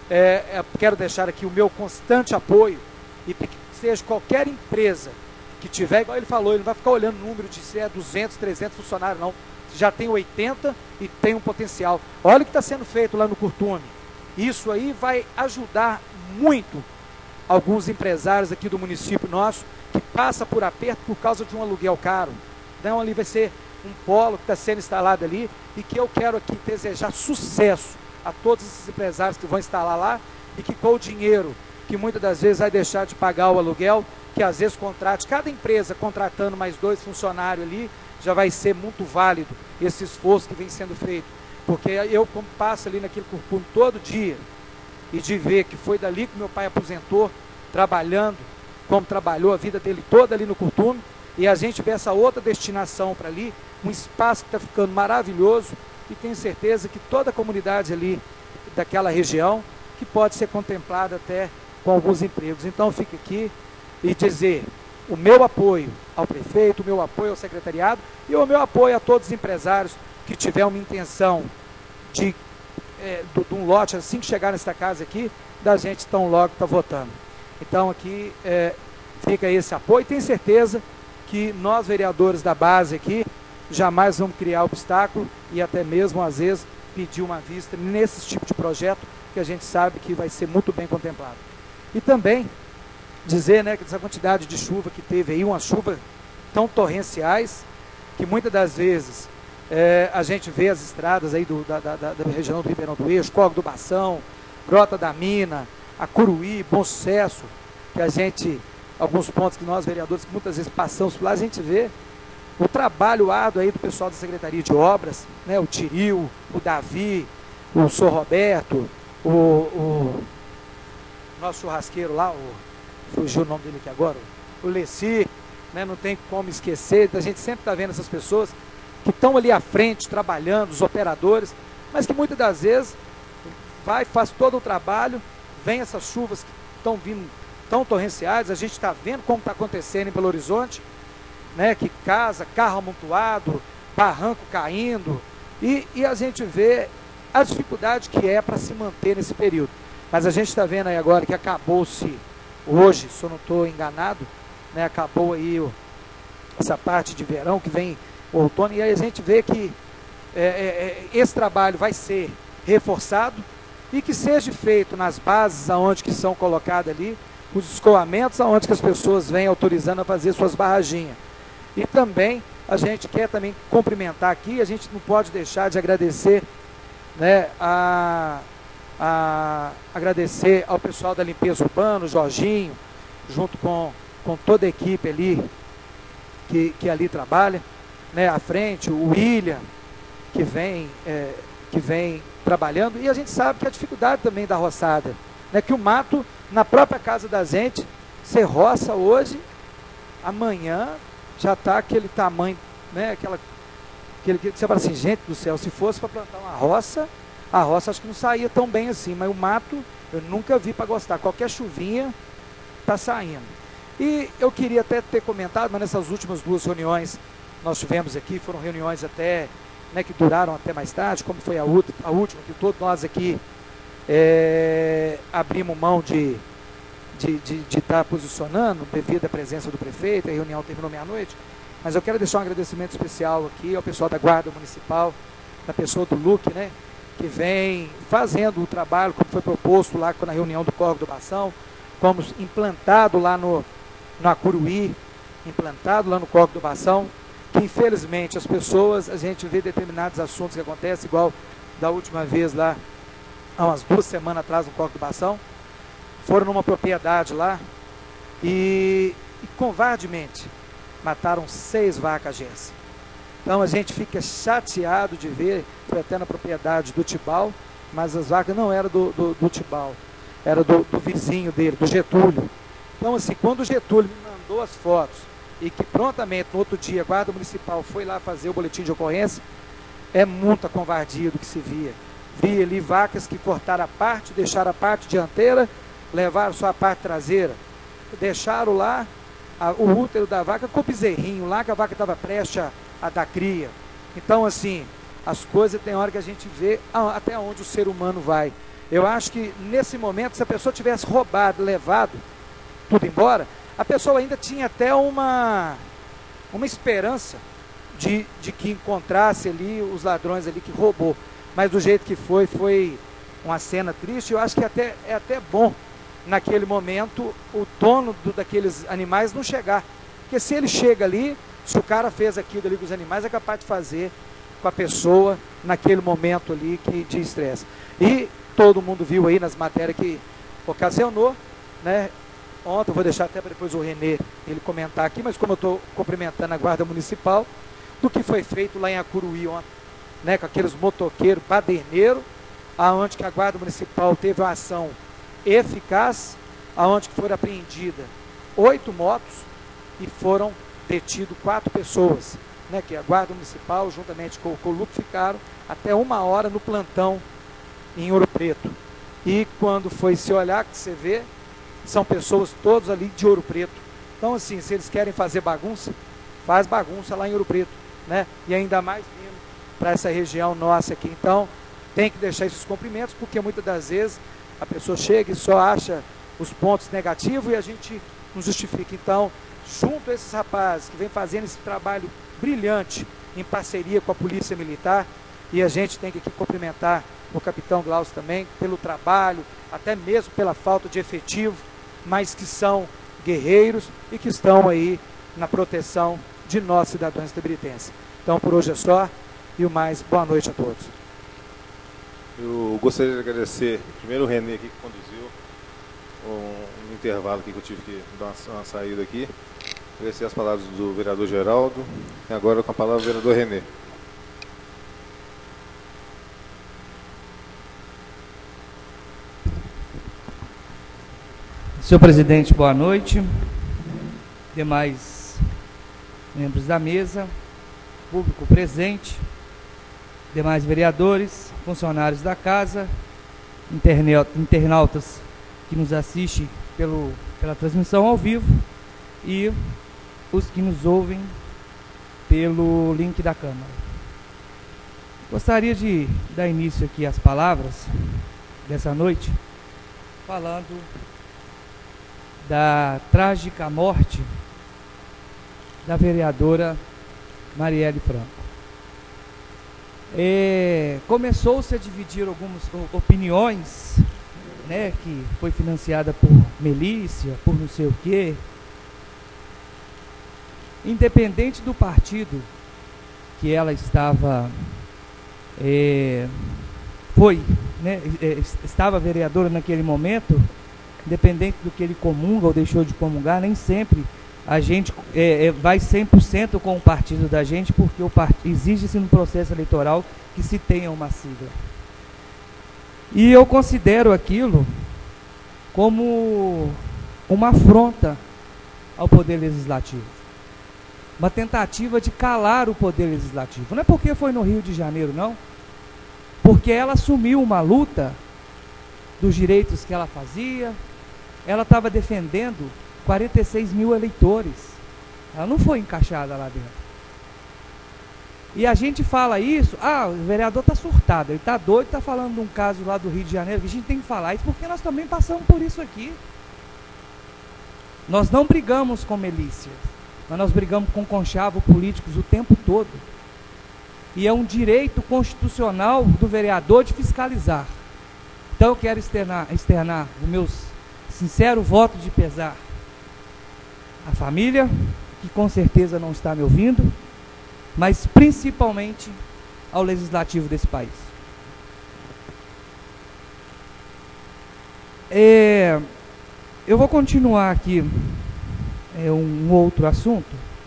B: quero deixar aqui o meu constante apoio, e que seja qualquer empresa que tiver, igual ele falou, ele não vai ficar olhando o número de se é 200, 300 funcionários, não. Já tem 80 e tem um potencial. Olha o que está sendo feito lá no Curtume. Isso aí vai ajudar muito alguns empresários aqui do município nosso, que passa por aperto por causa de um aluguel caro. Então ali vai ser um polo que está sendo instalado ali, e que eu quero aqui desejar sucesso a todos esses empresários que vão instalar lá, e que com o dinheiro que muitas das vezes vai deixar de pagar o aluguel, que às vezes contrate, cada empresa contratando mais 2 funcionários ali, já vai ser muito válido esse esforço que vem sendo feito. Porque eu, como passo ali naquele Curtume todo dia, e de ver que foi dali que meu pai aposentou, trabalhando, como trabalhou a vida dele toda ali no Curtume, e a gente vê essa outra destinação para ali, um espaço que está ficando maravilhoso, e tenho certeza que toda a comunidade ali daquela região, que pode ser contemplada até com alguns empregos. Então fica aqui e dizer, o meu apoio ao prefeito, o meu apoio ao secretariado e o meu apoio a todos os empresários que tiver uma intenção de um lote, assim que chegar nesta casa aqui, da gente tão logo está votando. Então aqui fica esse apoio, tenho certeza que nós vereadores da base aqui jamais vamos criar obstáculo e até mesmo às vezes pedir uma vista nesse tipo de projeto que a gente sabe que vai ser muito bem contemplado. E também dizer, né, que essa quantidade de chuva que teve aí, uma chuva tão torrenciais, que muitas das vezes a gente vê as estradas aí da região do Ribeirão do Eixo, Córrego do Bação, Grota da Mina, a Curuí, Bom Sucesso, que a gente, alguns pontos que nós vereadores que muitas vezes passamos por lá, a gente vê o trabalho árduo aí do pessoal da Secretaria de Obras, né, o Tiril, o Davi, o Sr. Roberto, o nosso churrasqueiro lá, fugiu o nome dele aqui agora, o Leci, né, não tem como esquecer, a gente sempre está vendo essas pessoas que estão ali à frente, trabalhando, os operadores, mas que muitas das vezes faz todo o trabalho, vem essas chuvas que estão vindo tão torrenciais, a gente está vendo como está acontecendo em Belo Horizonte, né, que casa, carro amontoado, barranco caindo, e a gente vê a dificuldade que é para se manter nesse período. Mas a gente está vendo aí agora que acabou-se, hoje, se eu não estou enganado, né, acabou aí essa parte de verão que vem o outono, e aí a gente vê que esse trabalho vai ser reforçado e que seja feito nas bases aonde que são colocadas ali, os escoamentos aonde que as pessoas vêm autorizando a fazer suas barraginhas. E também a gente quer também cumprimentar aqui, a gente não pode deixar de agradecer, né, agradecer ao pessoal da limpeza urbana, o Jorginho, junto com toda a equipe ali, que ali trabalha, né, à frente, o William, que vem trabalhando, e a gente sabe que a dificuldade também da roçada, né, que o mato, na própria casa da gente, você roça hoje, amanhã já está aquele tamanho, né, que você fala assim, gente do céu, se fosse para plantar uma roça, a roça acho que não saía tão bem assim, mas o mato eu nunca vi para gostar, qualquer chuvinha está saindo. E eu queria até ter comentado, mas nessas últimas 2 reuniões nós tivemos aqui, foram reuniões até, né, que duraram até mais tarde, como foi a última, que todos nós aqui abrimos mão de estar posicionando devido à presença do prefeito, a reunião terminou meia-noite, mas eu quero deixar um agradecimento especial aqui ao pessoal da Guarda Municipal, da pessoa do Luque, né, que vem fazendo o trabalho como foi proposto lá na reunião do Córrego do Bação, como implantado lá no Acuruí, implantado lá no Córrego do Bação, que infelizmente as pessoas, a gente vê determinados assuntos que acontecem, igual da última vez lá, há umas 2 semanas atrás no Córrego do Bação, foram numa propriedade lá e covardemente mataram 6 vacas Jesse. Então a gente fica chateado de ver, foi até na propriedade do Tibau, mas as vacas não eram do Tibau, era do vizinho dele, do Getúlio. Então assim, quando o Getúlio me mandou as fotos e que prontamente no outro dia a Guarda Municipal foi lá fazer o boletim de ocorrência, é muita covardia do que se via. Via ali vacas que cortaram a parte, deixaram a parte dianteira, levaram só a parte traseira, deixaram lá o útero da vaca com o bezerrinho lá, que a vaca estava prestes a dar cria. Então assim, as coisas tem hora que a gente vê até onde o ser humano vai. Eu acho que nesse momento, se a pessoa tivesse roubado, levado tudo embora, a pessoa ainda tinha até uma esperança de que encontrasse ali os ladrões ali que roubou. Mas do jeito que foi uma cena triste. Eu acho que é até bom, naquele momento, o dono daqueles animais não chegar. Porque se ele chega ali, se o cara fez aquilo ali com os animais, é capaz de fazer com a pessoa naquele momento ali de estresse. E todo mundo viu aí nas matérias que ocasionou, né? Ontem, eu vou deixar até para depois o Renê ele comentar aqui, mas como eu estou cumprimentando a Guarda Municipal, do que foi feito lá em Acuruí ontem, né, com aqueles motoqueiros baderneiros, aonde que a Guarda Municipal teve uma ação eficaz, aonde que foram apreendidas 8 motos e foram detidos 4 pessoas, né, que a Guarda Municipal, juntamente com o Luque, ficaram até 1 hora no plantão em Ouro Preto. E quando foi se olhar, que você vê, são pessoas todos ali de Ouro Preto, Então, assim, se eles querem fazer bagunça, faz bagunça lá em Ouro Preto, né? E ainda mais vindo para essa região nossa aqui. Então, tem que deixar esses cumprimentos, porque muitas das vezes a pessoa chega e só acha os pontos negativos e a gente não justifica. Então, junto a esses rapazes que vem fazendo esse trabalho brilhante em parceria com a Polícia Militar, e a gente tem que aqui cumprimentar o capitão Glaucio também pelo trabalho, até mesmo pela falta de efetivo, mas que são guerreiros e que estão aí na proteção de nós, cidadãos itaberitenses. Então, por hoje é só, e o mais, boa noite a todos.
A: Eu gostaria de agradecer primeiro o Renê aqui que conduziu um intervalo aqui que eu tive que dar uma saída aqui. Agradecer as palavras do vereador Geraldo e agora com a palavra o vereador Renê.
D: Senhor presidente, boa noite. Demais membros da mesa, público presente, demais vereadores, funcionários da casa, internautas que nos assistem pela transmissão ao vivo e os que nos ouvem pelo link da Câmara. Gostaria de dar início aqui às palavras dessa noite, falando da trágica morte da vereadora Marielle Franco. Começou-se a dividir algumas opiniões, né, que foi financiada por milícia, por não sei o quê. Independente do partido que ela estava, estava vereadora naquele momento, independente do que ele comunga ou deixou de comungar, nem sempre a gente vai 100% com o partido da gente, porque exige-se no processo eleitoral que se tenha uma sigla. E eu considero aquilo como uma afronta ao Poder Legislativo. Uma tentativa de calar o Poder Legislativo. Não é porque foi no Rio de Janeiro, não. Porque ela assumiu uma luta dos direitos que ela fazia. Ela estava defendendo 46 mil eleitores. Ela não foi encaixada lá dentro. E a gente fala isso, o vereador está surtado, ele está doido, está falando de um caso lá do Rio de Janeiro, que a gente tem que falar isso porque nós também passamos por isso aqui. Nós não brigamos com milícias, mas nós brigamos com conchavos políticos o tempo todo. E é um direito constitucional do vereador de fiscalizar. Então eu quero externar o meu sincero voto de pesar à família, que com certeza não está me ouvindo, mas principalmente ao legislativo desse país. Eu vou continuar aqui um outro assunto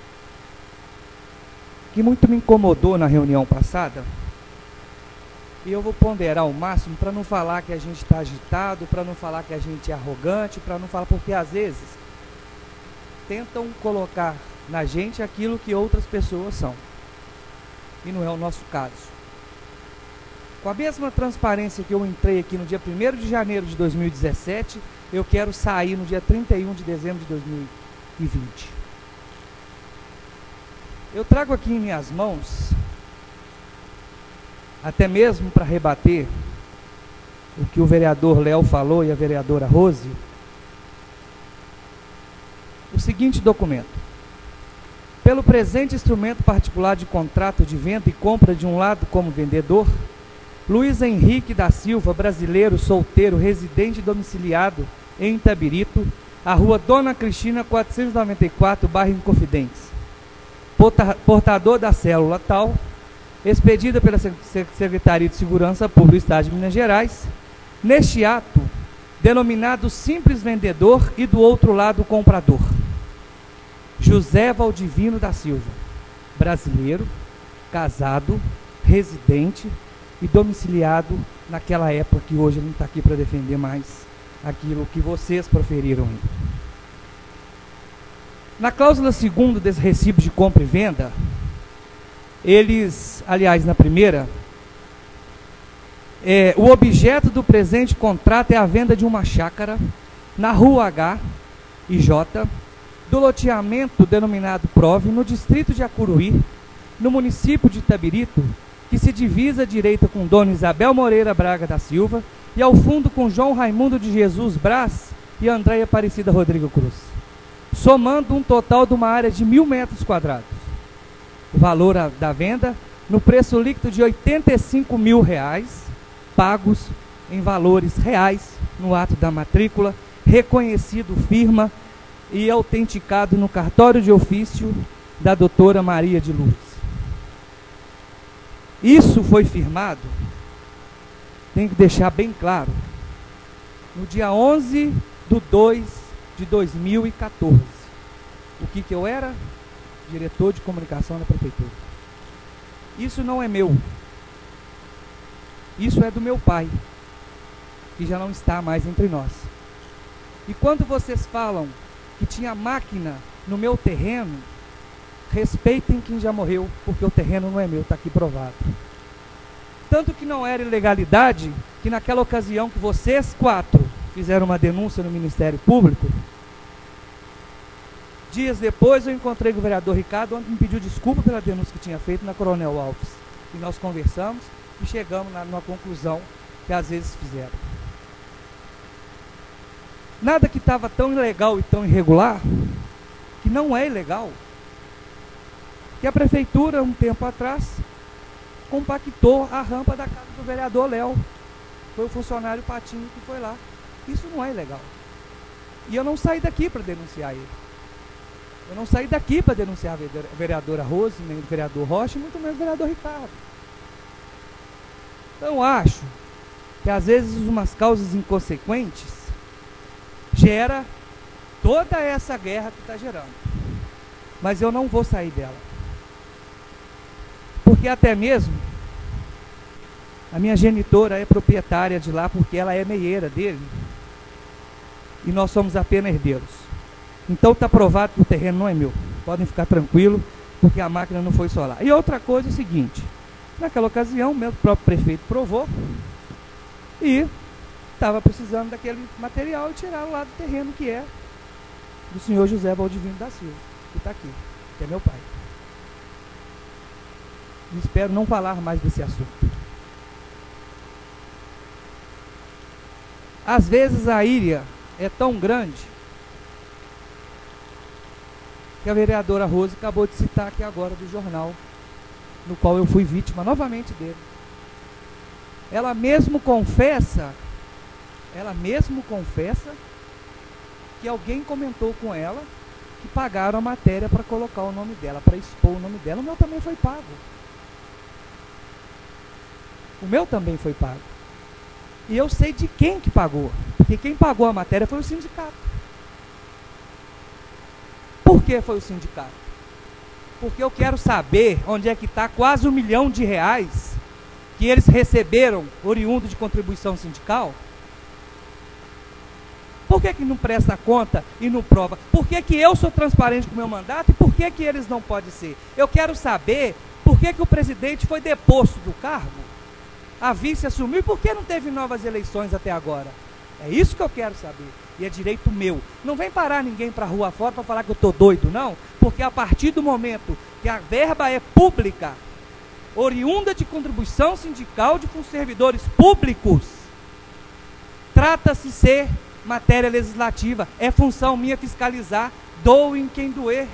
D: que muito me incomodou na reunião passada, e eu vou ponderar ao máximo para não falar que a gente está agitado, para não falar que a gente é arrogante, para não falar, porque às vezes tentam colocar na gente aquilo que outras pessoas são. E não é o nosso caso. Com a mesma transparência que eu entrei aqui no dia 1º de janeiro de 2017, eu quero sair no dia 31 de dezembro de 2020. Eu trago aqui em minhas mãos, até mesmo para rebater o que o vereador Léo falou e a vereadora Rose, o seguinte documento. Pelo presente instrumento particular de contrato de venda e compra de um lado como vendedor, Luiz Henrique da Silva, brasileiro, solteiro, residente e domiciliado em Itabirito, a rua Dona Cristina, 494, bairro Inconfidentes. Portador da célula tal, expedida pela Secretaria de Segurança Pública do Estado de Minas Gerais, neste ato, denominado simples vendedor e do outro lado comprador. José Valdivino da Silva, brasileiro, casado, residente e domiciliado naquela época, que hoje ele não está aqui para defender mais aquilo que vocês proferiram. Na cláusula 2ª desse recibo de compra e venda, eles, aliás, na primeira, o objeto do presente contrato é a venda de uma chácara na rua H e J, do loteamento denominado Prove, no distrito de Acuruí, no município de Itabirito, que se divisa à direita com Dona Isabel Moreira Braga da Silva e ao fundo com João Raimundo de Jesus Brás e Andréia Aparecida Rodrigo Cruz, somando um total de uma área de 1.000 metros quadrados. O valor da venda no preço líquido de R$ 85 mil, pagos em valores reais no ato da matrícula, reconhecido firma e autenticado no cartório de ofício da doutora Maria de Lourdes. Isso foi firmado, tenho que deixar bem claro, no dia 11/2/2014. O que eu era? Diretor de comunicação da prefeitura. Isso não é meu. Isso é do meu pai, que já não está mais entre nós. E quando vocês falam que tinha máquina no meu terreno, respeitem quem já morreu, porque o terreno não é meu, está aqui provado. Tanto que não era ilegalidade, que naquela ocasião que vocês 4 fizeram uma denúncia no Ministério Público, dias depois eu encontrei com o vereador Ricardo, onde me pediu desculpa pela denúncia que tinha feito na Coronel Alves. E nós conversamos e chegamos numa conclusão que às vezes fizeram. Nada que estava tão ilegal e tão irregular, que não é ilegal, que a prefeitura, um tempo atrás, compactou a rampa da casa do vereador Léo. Foi o funcionário Patinho que foi lá. Isso não é ilegal. E eu não saí daqui para denunciar ele. Eu não saí daqui para denunciar a vereadora Rose, nem o vereador Rocha, muito menos o vereador Ricardo. Então acho que às vezes umas causas inconsequentes gera toda essa guerra que está gerando. Mas eu não vou sair dela. Porque até mesmo a minha genitora é proprietária de lá, porque ela é meieira dele. E nós somos apenas herdeiros. Então está provado que o terreno não é meu. Podem ficar tranquilos, porque a máquina não foi só lá. E outra coisa é o seguinte, naquela ocasião, o meu próprio prefeito provou e estava precisando daquele material e tiraram lá do terreno que é do senhor José Valdivino da Silva, que está aqui, que é meu pai. E espero não falar mais desse assunto. Às vezes a ira é tão grande que a vereadora Rose acabou de citar aqui agora do jornal, no qual eu fui vítima novamente dele. Ela mesmo confessa que alguém comentou com ela que pagaram a matéria para colocar o nome dela, para expor o nome dela. O meu também foi pago. O meu também foi pago. E eu sei de quem que pagou, porque quem pagou a matéria foi o sindicato. Por que foi o sindicato? Porque eu quero saber onde é que está quase R$1 milhão que eles receberam oriundo de contribuição sindical. Por que não presta conta e não prova? Por que eu sou transparente com o meu mandato e por que eles não podem ser? Eu quero saber por que o presidente foi deposto do cargo, a vice assumiu e por que não teve novas eleições até agora? É isso que eu quero saber. E é direito meu. Não vem parar ninguém para a rua fora para falar que eu estou doido, não. Porque a partir do momento que a verba é pública, oriunda de contribuição sindical de servidores públicos, trata-se ser matéria legislativa. É função minha fiscalizar. Doem quem doer.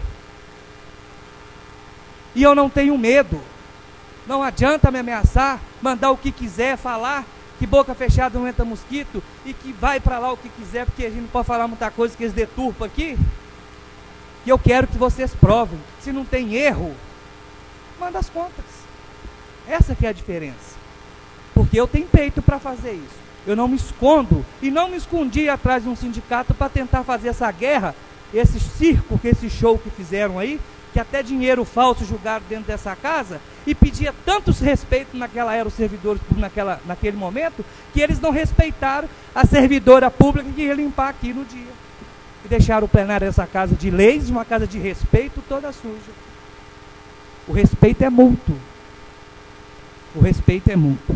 D: E eu não tenho medo. Não adianta me ameaçar, mandar o que quiser, falar que boca fechada não entra mosquito e que vai para lá o que quiser, porque a gente não pode falar muita coisa que eles deturpam aqui. E eu quero que vocês provem. Se não tem erro, manda as contas. Essa que é a diferença. Porque eu tenho peito para fazer isso. Eu não me escondo e não me escondi atrás de um sindicato para tentar fazer essa guerra, esse circo, esse show que fizeram aí, que até dinheiro falso julgaram dentro dessa casa e pedia tantos respeitos naquela era os servidores naquele momento, que eles não respeitaram a servidora pública que ia limpar aqui no dia. E deixaram o plenário dessa casa de leis, uma casa de respeito toda suja. O respeito é mútuo. O respeito é mútuo.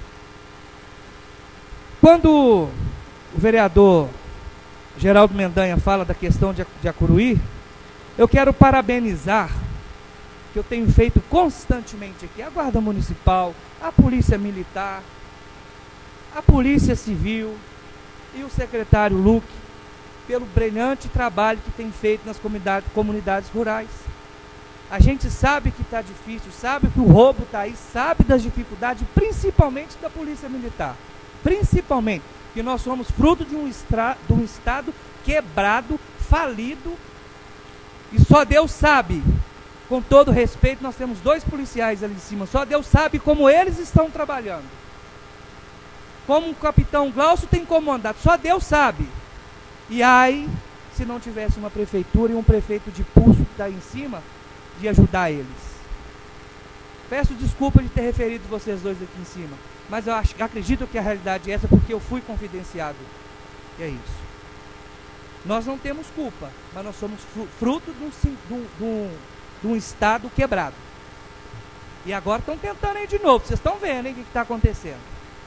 D: Quando o vereador Geraldo Mendanha fala da questão de Acuruí, Eu quero parabenizar, que eu tenho feito constantemente aqui, a Guarda Municipal, a Polícia Militar, a Polícia Civil e o secretário Luque, pelo brilhante trabalho que tem feito nas comunidades rurais. A gente sabe que está difícil, sabe que o roubo está aí, sabe das dificuldades, principalmente da Polícia Militar. Principalmente, que nós somos fruto de um Estado quebrado, falido, e só Deus sabe, com todo respeito, nós temos 2 policiais ali em cima, só Deus sabe como eles estão trabalhando. Como o capitão Glaucio tem comandado, só Deus sabe. E aí, se não tivesse uma prefeitura e um prefeito de pulso que está aí em cima, de ajudar eles. Peço desculpa de ter referido vocês dois aqui em cima, mas eu acredito que a realidade é essa, porque eu fui confidenciado. E é isso. Nós não temos culpa, mas nós somos fruto de um Estado quebrado. E agora estão tentando aí de novo, vocês estão vendo, hein, o que está acontecendo.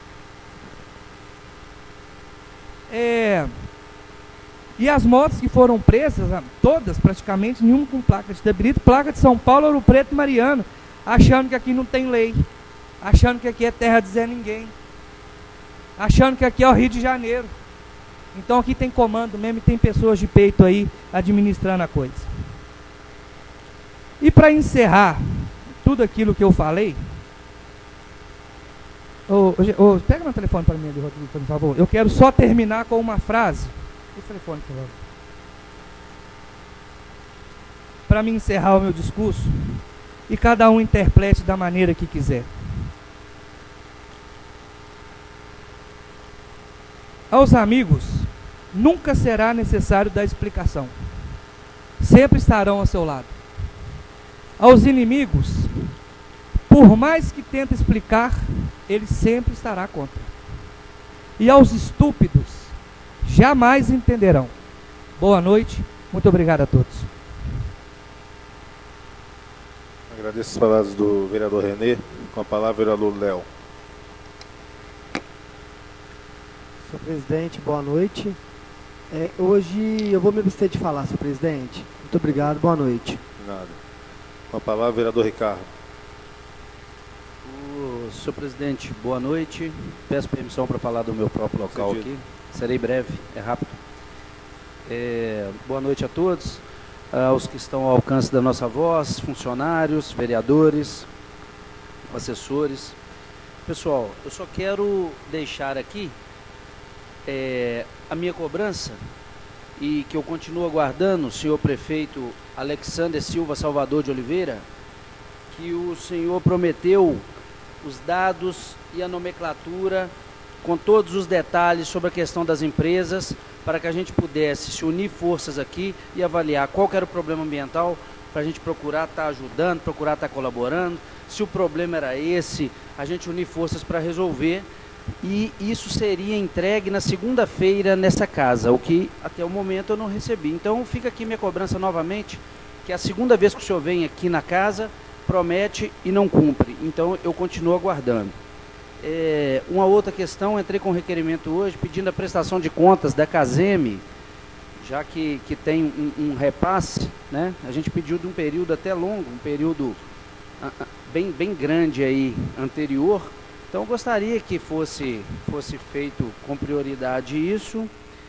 D: E as motos que foram presas, todas praticamente, nenhuma com placa de Itabirito, placa de São Paulo, Ouro Preto e Mariano, achando que aqui não tem lei, achando que aqui é terra de Zé Ninguém, achando que aqui é o Rio de Janeiro. Então aqui tem comando mesmo e tem pessoas de peito aí administrando a coisa. E para encerrar tudo aquilo que eu falei, pega meu telefone para mim, Rodrigo, por favor. Eu quero só terminar com uma frase. O telefone, por favor. Para me encerrar o meu discurso, e cada um interprete da maneira que quiser. Aos amigos, nunca será necessário dar explicação. Sempre estarão ao seu lado. Aos inimigos, por mais que tente explicar, ele sempre estará contra. E aos estúpidos, jamais entenderão. Boa noite, muito obrigado a todos.
A: Agradeço as palavras do vereador Renê. Com a palavra, o vereador Léo.
J: Senhor presidente, boa noite. Hoje eu vou me abster de falar, senhor presidente. Muito obrigado, boa noite.
A: Nada. Com a palavra, o vereador Ricardo.
K: Senhor presidente, boa noite. Peço permissão para falar do meu próprio local aqui. Serei breve, é rápido. Boa noite a todos, aos que estão ao alcance da nossa voz, funcionários, vereadores, assessores. Pessoal, eu só quero deixar aqui a minha cobrança e que eu continuo aguardando, senhor prefeito Alexander Silva Salvador de Oliveira, que o senhor prometeu os dados e a nomenclatura com todos os detalhes sobre a questão das empresas, para que a gente pudesse se unir forças aqui e avaliar qual que era o problema ambiental, para a gente procurar estar ajudando, procurar estar colaborando. Se o problema era esse, a gente unir forças para resolver, e isso seria entregue na segunda-feira nessa casa, o que até o momento eu não recebi. Então fica aqui minha cobrança novamente, que é a segunda vez que o senhor vem aqui na casa, promete e não cumpre. Então eu continuo aguardando. Uma outra questão, entrei com requerimento hoje pedindo a prestação de contas da Casem, já que tem um repasse, né? A gente pediu de um período até longo, um período bem grande aí anterior. Então eu gostaria que fosse feito com prioridade isso.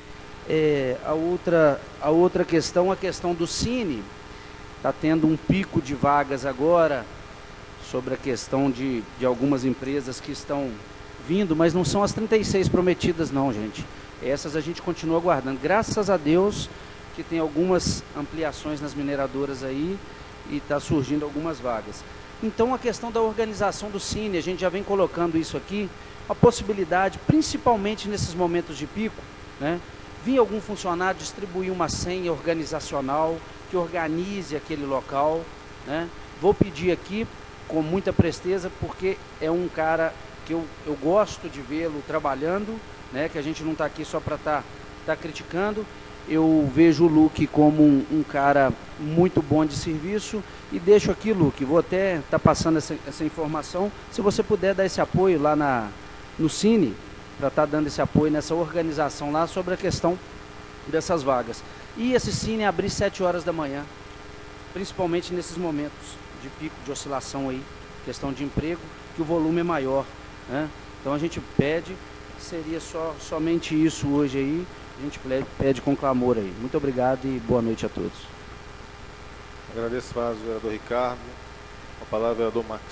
K: A outra questão, a questão do Cine, está tendo um pico de vagas agora, sobre a questão de algumas empresas que estão vindo, mas não são as 36 prometidas não, gente. Essas a gente continua aguardando. Graças a Deus que tem algumas ampliações nas mineradoras aí e está surgindo algumas vagas. Então a questão da organização do Cine, a gente já vem colocando isso aqui, a possibilidade, principalmente nesses momentos de pico, né, vir algum funcionário distribuir uma senha organizacional que organize aquele local, né. Vou pedir aqui com muita presteza, porque é um cara que eu gosto de vê-lo trabalhando, né, que a gente não está aqui só para estar criticando. Eu vejo o Luque como um cara muito bom de serviço, e deixo aqui, Luque, vou até estar passando essa informação, se você puder dar esse apoio lá no Cine, para estar dando esse apoio nessa organização lá sobre a questão dessas vagas. E esse Cine abrir 7 horas da manhã, principalmente nesses momentos de pico, de oscilação aí, questão de emprego, que o volume é maior, né? Então a gente pede, seria somente isso hoje aí, a gente pede com clamor aí. Muito obrigado e boa noite a todos.
A: Agradeço as palavras do vereador Ricardo. A palavra é vereador Max.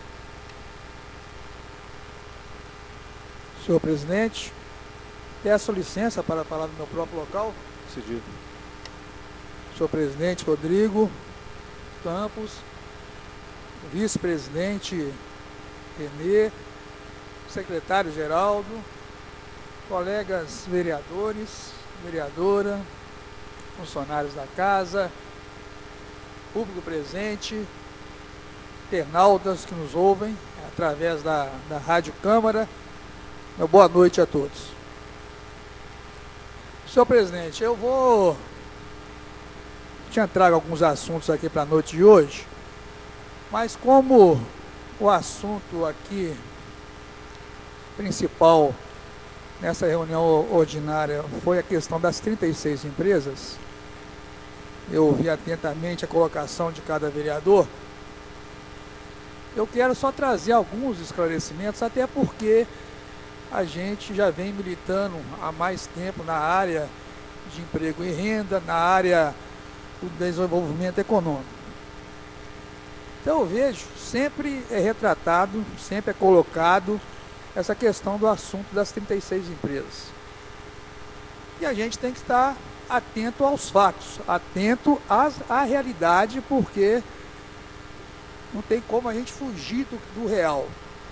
L: Senhor presidente, peço licença para falar no meu próprio local.
A: Decidido.
L: Senhor presidente Rodrigo Campos, vice-presidente Renê, secretário Geraldo, colegas vereadores, vereadora, funcionários da casa, público presente, internautas que nos ouvem através da Rádio Câmara. Meu boa noite a todos. Senhor presidente, tinha trago alguns assuntos aqui para a noite de hoje, mas como o assunto aqui principal nessa reunião ordinária foi a questão das 36 empresas, eu ouvi atentamente a colocação de cada vereador, eu quero só trazer alguns esclarecimentos, até porque a gente já vem militando há mais tempo na área de emprego e renda, na área do desenvolvimento econômico. Então eu vejo, sempre é retratado, sempre é colocado essa questão do assunto das 36 empresas. E a gente tem que estar atento aos fatos, atento à realidade, porque não tem como a gente fugir do real.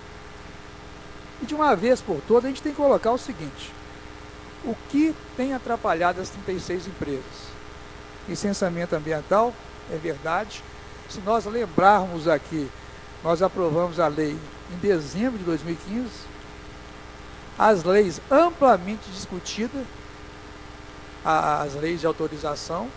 L: E de uma vez por todas a gente tem que colocar o seguinte: o que tem atrapalhado as 36 empresas? Licenciamento ambiental, é verdade. Se nós lembrarmos aqui, nós aprovamos a lei em dezembro de 2015, as leis amplamente discutidas, as leis de autorização,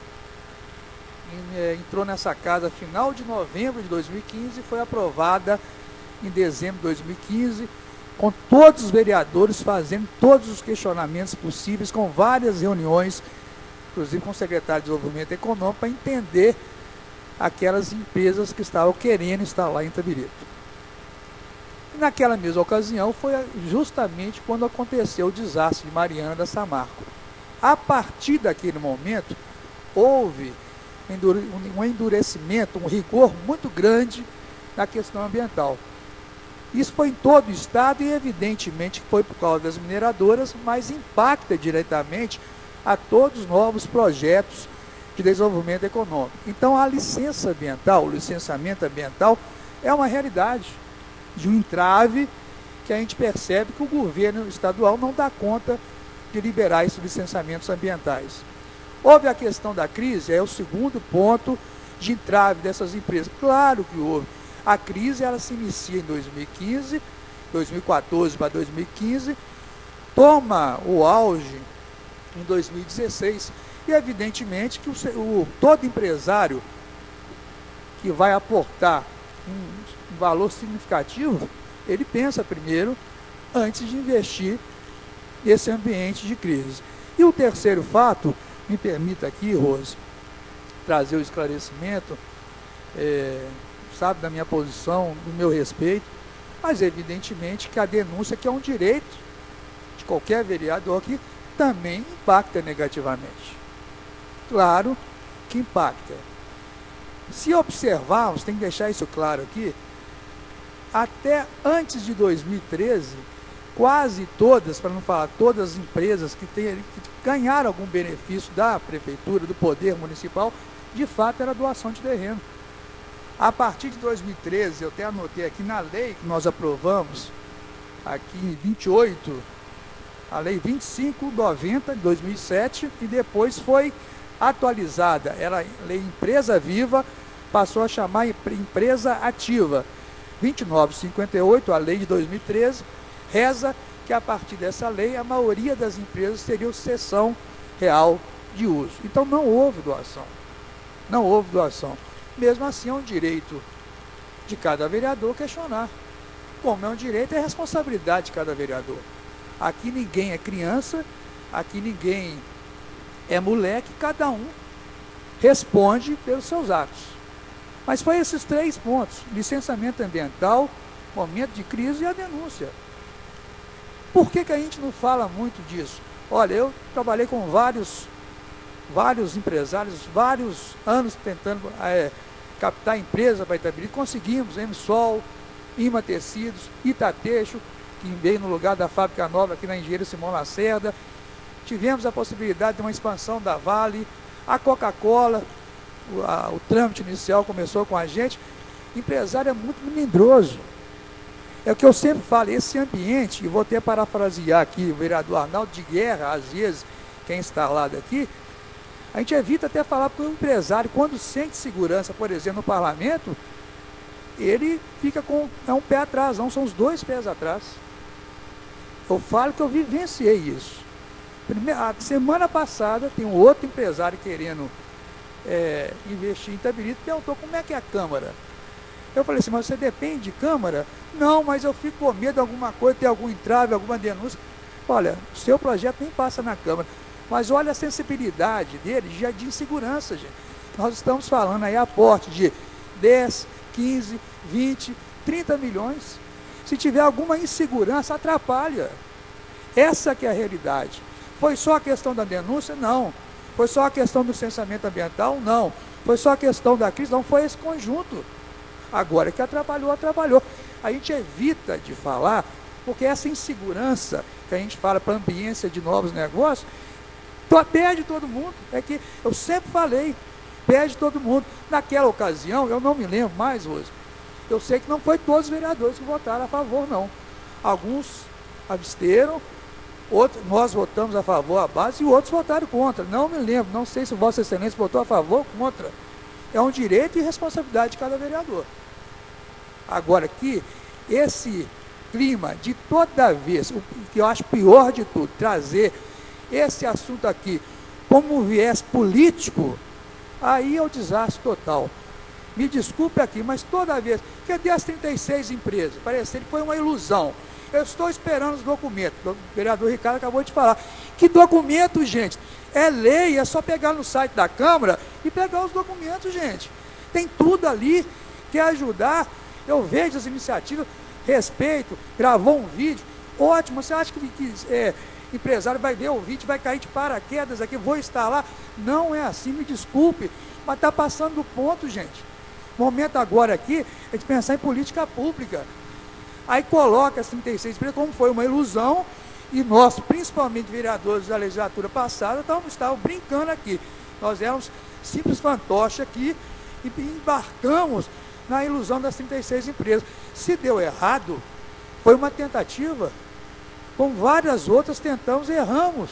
L: entrou nessa casa final de novembro de 2015 e foi aprovada em dezembro de 2015, com todos os vereadores fazendo todos os questionamentos possíveis, com várias reuniões, inclusive com o secretário de Desenvolvimento Econômico, para entender aquelas empresas que estavam querendo instalar em Itabirito. E naquela mesma ocasião foi justamente quando aconteceu o desastre de Mariana da Samarco. A partir daquele momento, houve um endurecimento, um rigor muito grande na questão ambiental. Isso foi em todo o estado e evidentemente foi por causa das mineradoras, mas impacta diretamente a todos os novos projetos de desenvolvimento econômico. Então a licença ambiental, o licenciamento ambiental é uma realidade de um entrave que a gente percebe que o governo estadual não dá conta de liberar esses licenciamentos ambientais. Houve a questão da crise, é o segundo ponto de entrave dessas empresas. Claro que houve. A crise ela se inicia em 2015, 2014 para 2015, toma o auge em 2016 e evidentemente que todo empresário que vai aportar um valor significativo, ele pensa primeiro antes de investir nesse ambiente de crise. E o terceiro fato, me permita aqui, Rose, trazer o esclarecimento, sabe, da minha posição, do meu respeito, mas evidentemente que a denúncia, que é um direito de qualquer vereador aqui, também impacta negativamente. Claro que impacta. Se observarmos, tem que deixar isso claro aqui, até antes de 2013, quase todas, para não falar todas as empresas que ganharam algum benefício da prefeitura, do poder municipal, de fato era doação de terreno. A partir de 2013, eu até anotei aqui na lei que nós aprovamos, aqui em 28, a lei 2590 de 2007, e depois foi atualizada, era lei Empresa Viva, passou a chamar Empresa Ativa. 2958, a lei de 2013, reza que a partir dessa lei a maioria das empresas teriam cessão real de uso. Então não houve doação. Não houve doação. Mesmo assim é um direito de cada vereador questionar. Como é um direito, é responsabilidade de cada vereador. Aqui ninguém é criança, aqui ninguém é moleque, cada um responde pelos seus atos. Mas foi esses 3 pontos: licenciamento ambiental, momento de crise e a denúncia. Por que a gente não fala muito disso? Olha, eu trabalhei com vários empresários, vários anos tentando captar empresa para Itabirito. Conseguimos, MSOL, IMA Tecidos, Itateixo, que veio no lugar da fábrica nova aqui na Engenheiro Simão Lacerda. Tivemos a possibilidade de uma expansão da Vale, a Coca-Cola, o trâmite inicial começou com a gente. O empresário é muito melindroso. É o que eu sempre falo, esse ambiente, e vou até parafrasear aqui o vereador Arnaldo, de guerra, às vezes, quem é instalado aqui, a gente evita até falar para o empresário, quando sente segurança, por exemplo, no parlamento, ele fica com um pé atrás, não, são os 2 pés atrás. Eu falo que eu vivenciei isso. A semana passada, tem um outro empresário querendo investir em Itabirito, perguntou como é que é a Câmara. Eu falei assim, mas você depende de Câmara? Não, mas eu fico com medo de alguma coisa, ter algum entrave, alguma denúncia. Olha, o seu projeto nem passa na Câmara. Mas olha a sensibilidade dele já de insegurança, gente. Nós estamos falando aí aporte de 10, 15, 20, 30 milhões. Se tiver alguma insegurança, atrapalha. Essa que é a realidade. Foi só a questão da denúncia? Não. Foi só a questão do licenciamento ambiental? Não. Foi só a questão da crise? Não, foi esse conjunto. Agora que atrapalhou, atrapalhou. A gente evita de falar, porque essa insegurança que a gente fala para a ambiência de novos negócios, perde todo mundo. É que eu sempre falei, perde todo mundo. Naquela ocasião, eu não me lembro mais, Rose, eu sei que não foi todos os vereadores que votaram a favor, não. Alguns absteram, outros, nós votamos a favor à base e outros votaram contra. Não me lembro, não sei se Vossa Excelência votou a favor ou contra. É um direito e responsabilidade de cada vereador. Agora aqui, esse clima de toda vez, o que eu acho pior de tudo, trazer esse assunto aqui como um viés político, aí é o desastre total. Me desculpe aqui, mas toda vez, cadê as 36 empresas? Parece que foi uma ilusão. Eu estou esperando os documentos. O vereador Ricardo acabou de falar. Que documento, gente? É lei, é só pegar no site da Câmara e pegar os documentos, gente. Tem tudo ali, quer ajudar. Eu vejo as iniciativas, respeito, gravou um vídeo, ótimo. Você acha que empresário vai ver o vídeo, vai cair de paraquedas aqui, vou instalar? Não é assim, me desculpe, mas está passando do ponto, gente. O momento agora aqui é de pensar em política pública. Aí coloca as 36 empresas, como foi uma ilusão, e nós, principalmente vereadores da legislatura passada, estavam brincando aqui. Nós éramos simples fantoches aqui e embarcamos na ilusão das 36 empresas. Se deu errado, foi uma tentativa. Com várias outras tentamos, erramos.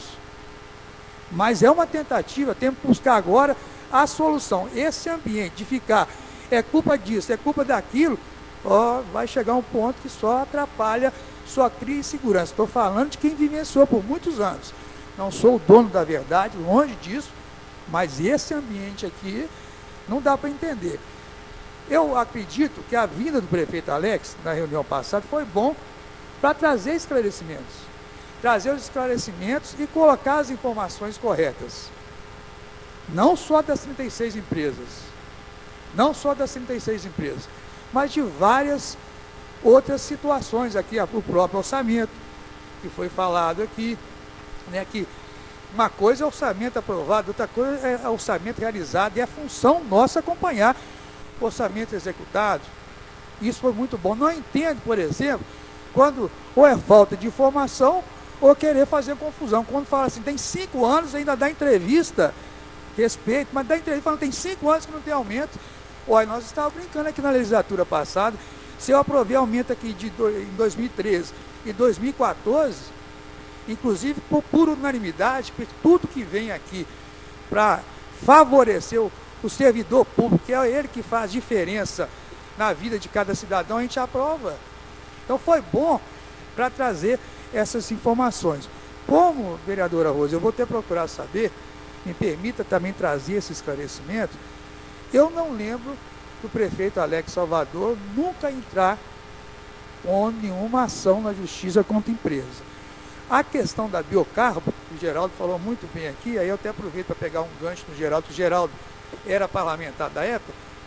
L: Mas é uma tentativa, temos que buscar agora a solução. Esse ambiente de ficar, é culpa disso, é culpa daquilo, vai chegar um ponto que só atrapalha, só cria insegurança. Estou falando de quem vivenciou por muitos anos. Não sou o dono da verdade, longe disso, mas esse ambiente aqui não dá para entender. Eu acredito que a vinda do prefeito Alex, na reunião passada, foi bom para trazer esclarecimentos. Trazer os esclarecimentos e colocar as informações corretas. Não só das 36 empresas. Não só das 36 empresas, mas de várias outras situações aqui, o próprio orçamento, que foi falado aqui, né, que uma coisa é orçamento aprovado, outra coisa é orçamento realizado, e é função nossa acompanhar o orçamento executado. Isso foi muito bom. Não entendo, por exemplo, quando ou é falta de informação ou querer fazer confusão. Quando fala assim, tem 5 anos, ainda dá entrevista, respeito, mas dá entrevista falando, tem 5 anos que não tem aumento. Olha, nós estávamos brincando aqui na legislatura passada, se eu aprovei aumento aqui em 2013 e 2014, inclusive por unanimidade, porque tudo que vem aqui para favorecer o servidor público, que é ele que faz diferença na vida de cada cidadão, a gente aprova. Então foi bom para trazer essas informações. Como, vereadora Rosa, eu vou até procurar saber, me permita também trazer esse esclarecimento, eu não lembro do prefeito Alex Salvador nunca entrar com nenhuma ação na justiça contra a empresa. A questão da biocarbo, o Geraldo falou muito bem aqui, aí eu até aproveito para pegar um gancho no Geraldo, que o Geraldo era parlamentar da época.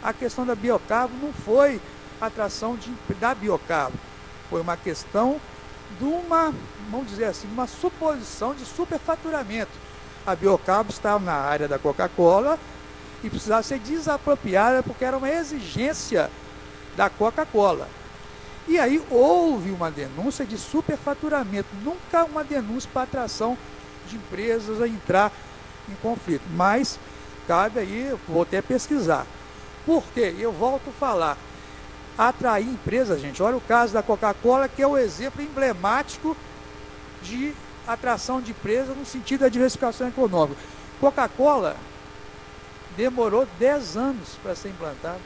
L: a questão da Biocarbo não foi atração da Biocarbo, foi uma questão de uma, vamos dizer assim, uma suposição de superfaturamento. A Biocarbo estava na área da Coca-Cola e precisava ser desapropriada porque era uma exigência da Coca-Cola. E aí houve uma denúncia de superfaturamento, nunca uma denúncia para atração de empresas a entrar em conflito. Mas cabe aí, vou até pesquisar. Por quê? Eu volto a falar. Atrair empresas, gente. Olha o caso da Coca-Cola, que é o exemplo emblemático de atração de empresas no sentido da diversificação econômica. Coca-Cola demorou 10 anos para ser implantada.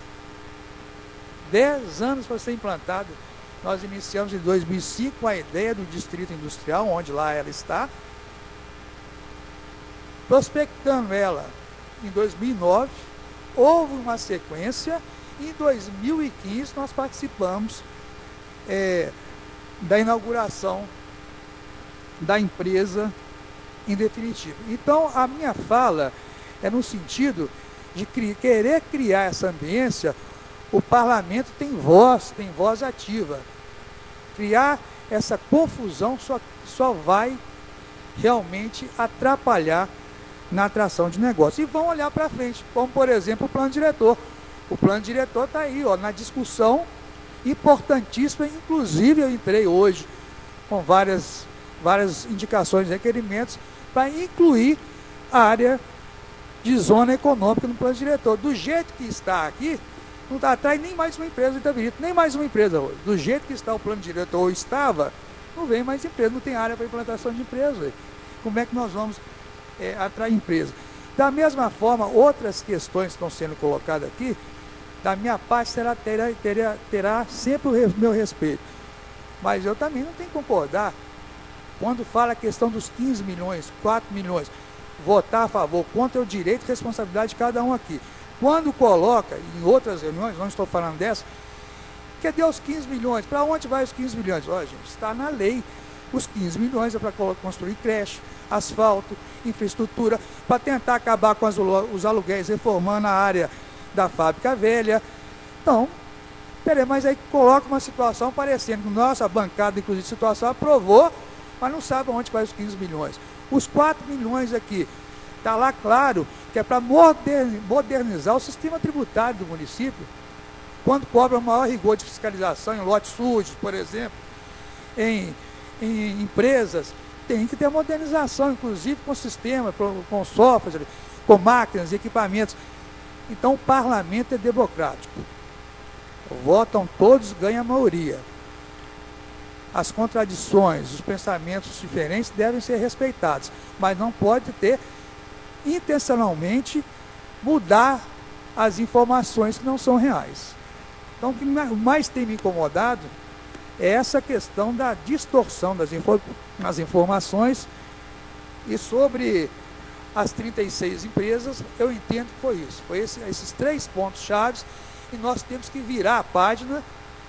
L: 10 anos para ser implantada. Nós iniciamos em 2005 com a ideia do distrito industrial, onde lá ela está, prospectando ela em 2009, houve uma sequência, e em 2015 nós participamos da inauguração da empresa em definitivo. Então a minha fala é no sentido de querer criar essa ambiência. O parlamento tem voz ativa. Criar essa confusão só vai realmente atrapalhar na atração de negócio. E vão olhar para frente, como por exemplo o plano diretor. O plano diretor está aí, ó, na discussão importantíssima. Inclusive eu entrei hoje com várias indicações e requerimentos para incluir a área de zona econômica no plano diretor. Do jeito que está aqui, não atrai nem mais uma empresa de Itabirito, nem mais uma empresa hoje. Do jeito que está o plano diretor, ou estava, não vem mais empresa, não tem área para implantação de empresa. Como é que nós vamos atrair empresa? Da mesma forma, outras questões estão sendo colocadas aqui, da minha parte terá sempre o meu respeito. Mas eu também não tenho que concordar quando fala a questão dos 15 milhões, 4 milhões. Votar a favor, contra o direito e responsabilidade de cada um aqui. Quando coloca, em outras reuniões, não estou falando dessa, cadê os 15 milhões? Para onde vai os 15 milhões? Olha, gente, está na lei. Os 15 milhões é para construir creche, asfalto, infraestrutura, para tentar acabar com os aluguéis, reformando a área da fábrica velha. Então, peraí, mas aí coloca uma situação parecendo que nossa bancada, inclusive, de situação aprovou, mas não sabe onde vai os 15 milhões. Os 4 milhões aqui, está lá claro que é para modernizar o sistema tributário do município, quando cobra maior rigor de fiscalização em lotes sujos, por exemplo, em empresas, tem que ter modernização, inclusive com sistema, com software, com máquinas e equipamentos. Então o parlamento é democrático. Votam todos, ganha a maioria. As contradições, os pensamentos diferentes devem ser respeitados, mas não pode ter intencionalmente mudar as informações que não são reais. Então o que mais tem me incomodado é essa questão da distorção das informações. E sobre as 36 empresas, eu entendo que foi isso. Foi esses 3 pontos chaves, e nós temos que virar a página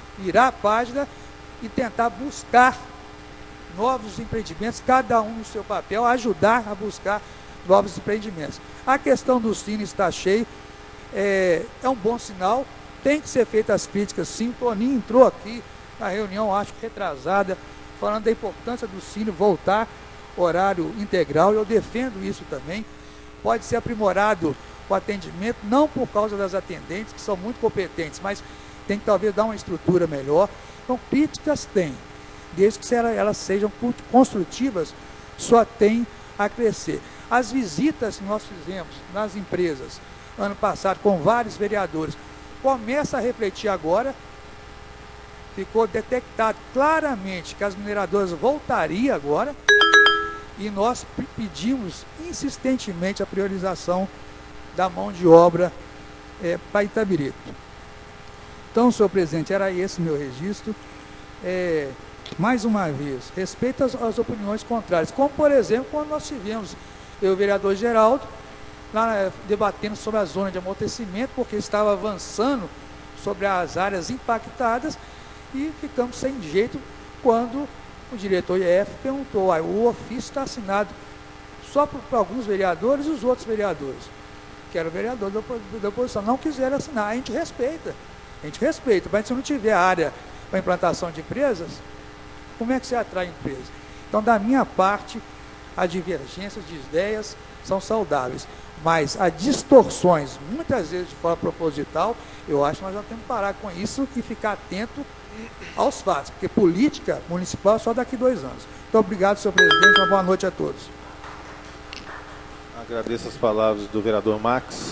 L: e tentar buscar novos empreendimentos, cada um no seu papel, ajudar a buscar novos empreendimentos. A questão do Cine está cheio, é um bom sinal, tem que ser feitas as críticas sim. O Toninho entrou aqui na reunião, acho que retrasada, falando da importância do Cine voltar horário integral, e eu defendo isso também. Pode ser aprimorado o atendimento, não por causa das atendentes, que são muito competentes, mas tem que talvez dar uma estrutura melhor. Então, críticas tem, desde que elas sejam construtivas, só tem a crescer. As visitas que nós fizemos nas empresas ano passado com vários vereadores, começa a refletir agora. Ficou detectado claramente que as mineradoras voltariam agora, e nós pedimos insistentemente a priorização da mão de obra para Itabirito. Então, senhor presidente, era esse meu registro. Mais uma vez, respeito às opiniões contrárias, como por exemplo quando nós tivemos eu e o vereador Geraldo lá debatendo sobre a zona de amortecimento, porque estava avançando sobre as áreas impactadas, e ficamos sem jeito quando o diretor IEF perguntou: o ofício está assinado só por alguns vereadores e os outros vereadores. que era o vereador da oposição, não quiseram assinar. A gente respeita, mas se não tiver área para implantação de empresas, como é que você atrai empresas? Então, da minha parte, as divergências de ideias são saudáveis, mas as distorções, muitas vezes de forma proposital, eu acho que nós já temos que parar com isso e ficar atento aos fatos, porque política municipal é só daqui 2 anos. Muito obrigado, senhor presidente, uma boa noite a todos.
A: Agradeço as palavras do vereador Max.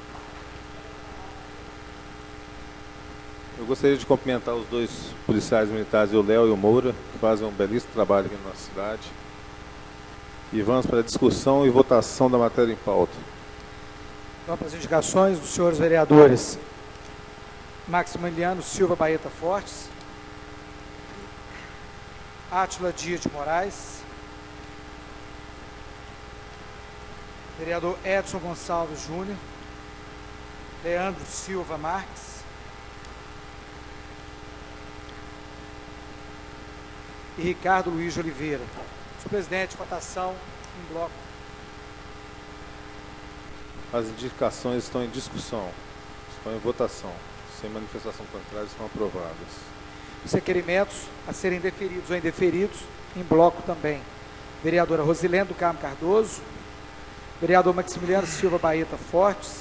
A: Eu gostaria de cumprimentar os 2 policiais militares, o Léo e o Moura, que fazem um belíssimo trabalho aqui na nossa cidade. E vamos para a discussão e votação da matéria em pauta.
B: Vamos para as indicações dos senhores vereadores Maximiliano Silva Baeta Fortes, Átila Dias de Moraes, vereador Edson Gonçalves Júnior, Leandro Silva Marques e Ricardo Luiz de Oliveira. Senhor presidente, votação em bloco.
A: As indicações estão em discussão, estão em votação. Sem manifestação contrária, estão aprovadas.
B: Os requerimentos a serem deferidos ou indeferidos em bloco também. Vereadora Rosilene do Carmo Cardoso, vereador Maximiliano Silva Baeta Fortes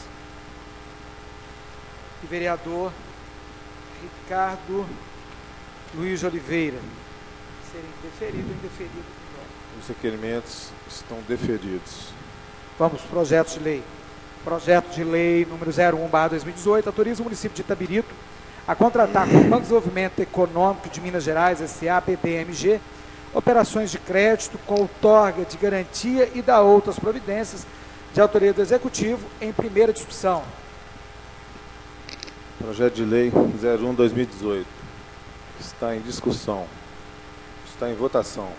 B: e vereador Ricardo Luiz de Oliveira. Serem deferidos ou indeferidos em bloco.
A: Os requerimentos estão deferidos.
B: Vamos, projetos de lei. Projeto de lei número 01/2018 autoriza o município de Itabirito a contratar com o Banco de Desenvolvimento Econômico de Minas Gerais, S.A., BDMG, operações de crédito com outorga de garantia e da outras providências de autoria do Executivo em primeira discussão.
A: Projeto de lei 01/2018 está em discussão, está em votação.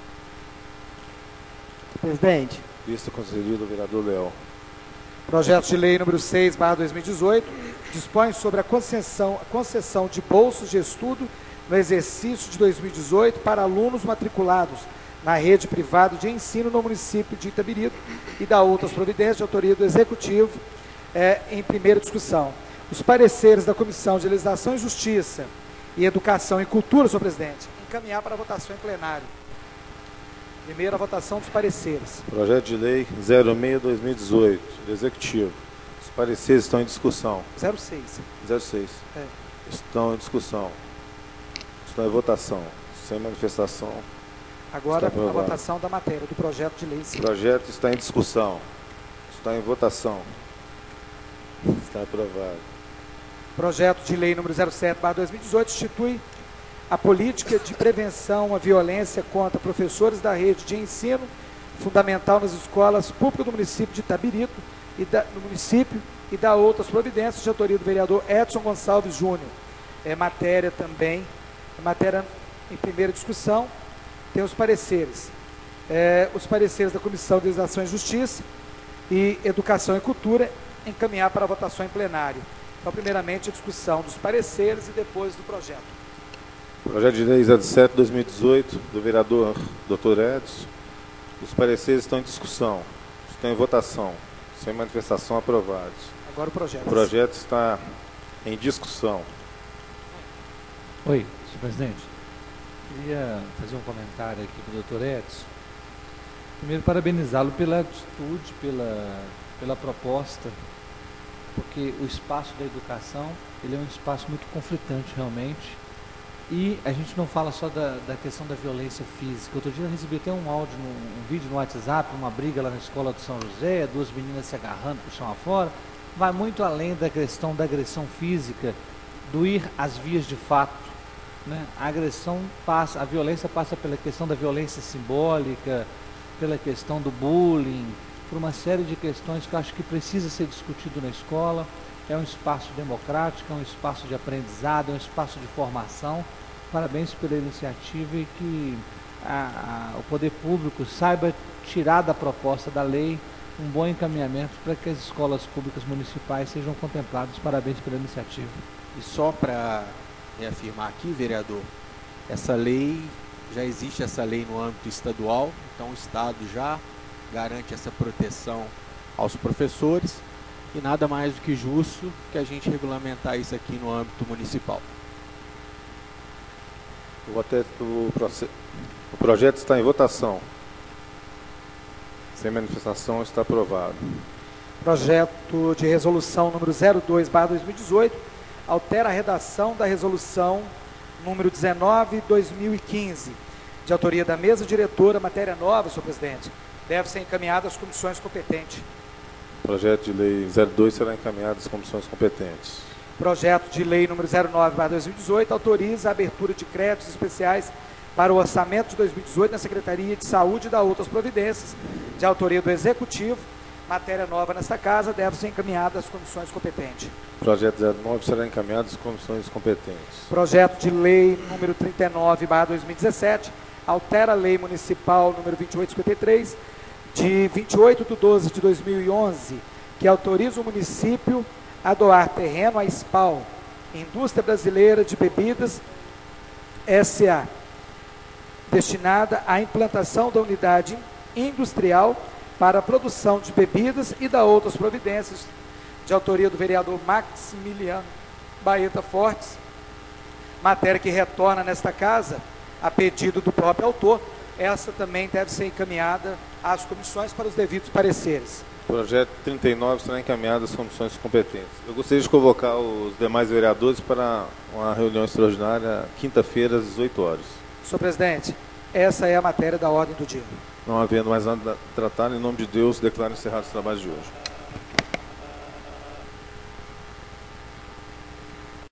J: Presidente.
A: Vista concedida ao vereador Léo.
B: Projeto de lei número 6/2018 dispõe sobre a concessão de bolsas de estudo no exercício de 2018 para alunos matriculados na rede privada de ensino no município de Itabirito e da outras providências de autoria do Executivo em primeira discussão. Os pareceres da Comissão de Legislação e Justiça e Educação e Cultura, senhor presidente, encaminhar para a votação em plenário. Primeira votação dos pareceres.
A: Projeto de lei 06/2018 do Executivo. Os pareceres estão em discussão.
B: 06.
A: 06. Estão em discussão. Estão em votação. Sem manifestação.
B: Agora a votação da matéria, do projeto de lei.
A: O projeto está em discussão. Está em votação. Está aprovado.
B: Projeto de lei número 07/2018 institui a política de prevenção à violência contra professores da rede de ensino fundamental nas escolas públicas do município de Itabirito e da outras providências de autoria do vereador Edson Gonçalves Júnior. Matéria também, matéria em primeira discussão, tem os pareceres. Os pareceres da Comissão de Legislação e Justiça e Educação e Cultura encaminhar para a votação em plenário. Então, primeiramente, a discussão dos pareceres e depois do projeto.
A: Projeto de lei 07/2018 do vereador Dr. Edson. Os pareceres estão em discussão, estão em votação, sem manifestação, aprovados.
B: Agora o projeto.
A: O projeto está em discussão.
C: Oi, senhor presidente. Queria fazer um comentário aqui para o Dr. Edson. Primeiro, parabenizá-lo pela atitude, pela proposta, porque o espaço da educação ele é um espaço muito conflitante realmente. E a gente não fala só da questão da violência física. Outro dia eu recebi até um áudio, um vídeo no WhatsApp, uma briga lá na escola do São José, 2 meninas se agarrando por chão afora. Vai muito além da questão da agressão física, do ir às vias de fato. Né? A violência passa pela questão da violência simbólica, pela questão do bullying, por uma série de questões que eu acho que precisa ser discutido na escola. É um espaço democrático, é um espaço de aprendizado, é um espaço de formação. Parabéns pela iniciativa e que o poder público saiba tirar da proposta da lei um bom encaminhamento para que as escolas públicas municipais sejam contempladas. Parabéns pela iniciativa.
I: E só para reafirmar aqui, vereador, essa lei, já existe essa lei no âmbito estadual, então o Estado já garante essa proteção aos professores. e nada mais do que justo que a gente regulamentar isso aqui no âmbito municipal.
A: O projeto está em votação. Sem manifestação, está aprovado.
B: Projeto de resolução número 02/2018 altera a redação da resolução número 19/2015, de autoria da mesa diretora, matéria nova, senhor presidente. Deve ser encaminhada às comissões competentes.
A: O projeto de lei 02 será encaminhado às comissões competentes.
B: Projeto de lei número 09/2018 autoriza a abertura de créditos especiais para o orçamento de 2018 na Secretaria de Saúde e da outras providências, de autoria do Executivo. Matéria nova nesta casa, deve ser encaminhada às comissões competentes.
A: O projeto 09 será encaminhado às comissões competentes.
B: Projeto de lei número 39/2017 altera a lei municipal número 2853, de 28/12/2011, que autoriza o município a doar terreno à SPAL, Indústria Brasileira de Bebidas S.A., destinada à implantação da unidade industrial para a produção de bebidas e da outras providências, de autoria do vereador Maximiliano Baeta Fortes, matéria que retorna nesta casa a pedido do próprio autor. Essa também deve ser encaminhada às comissões para os devidos pareceres.
A: O projeto 39 será encaminhado às comissões competentes. Eu gostaria de convocar os demais vereadores para uma reunião extraordinária, quinta-feira, às 18 horas.
B: Senhor presidente, essa é a matéria da ordem do dia.
A: Não havendo mais nada a tratar, em nome de Deus, declaro encerrado os trabalhos de hoje.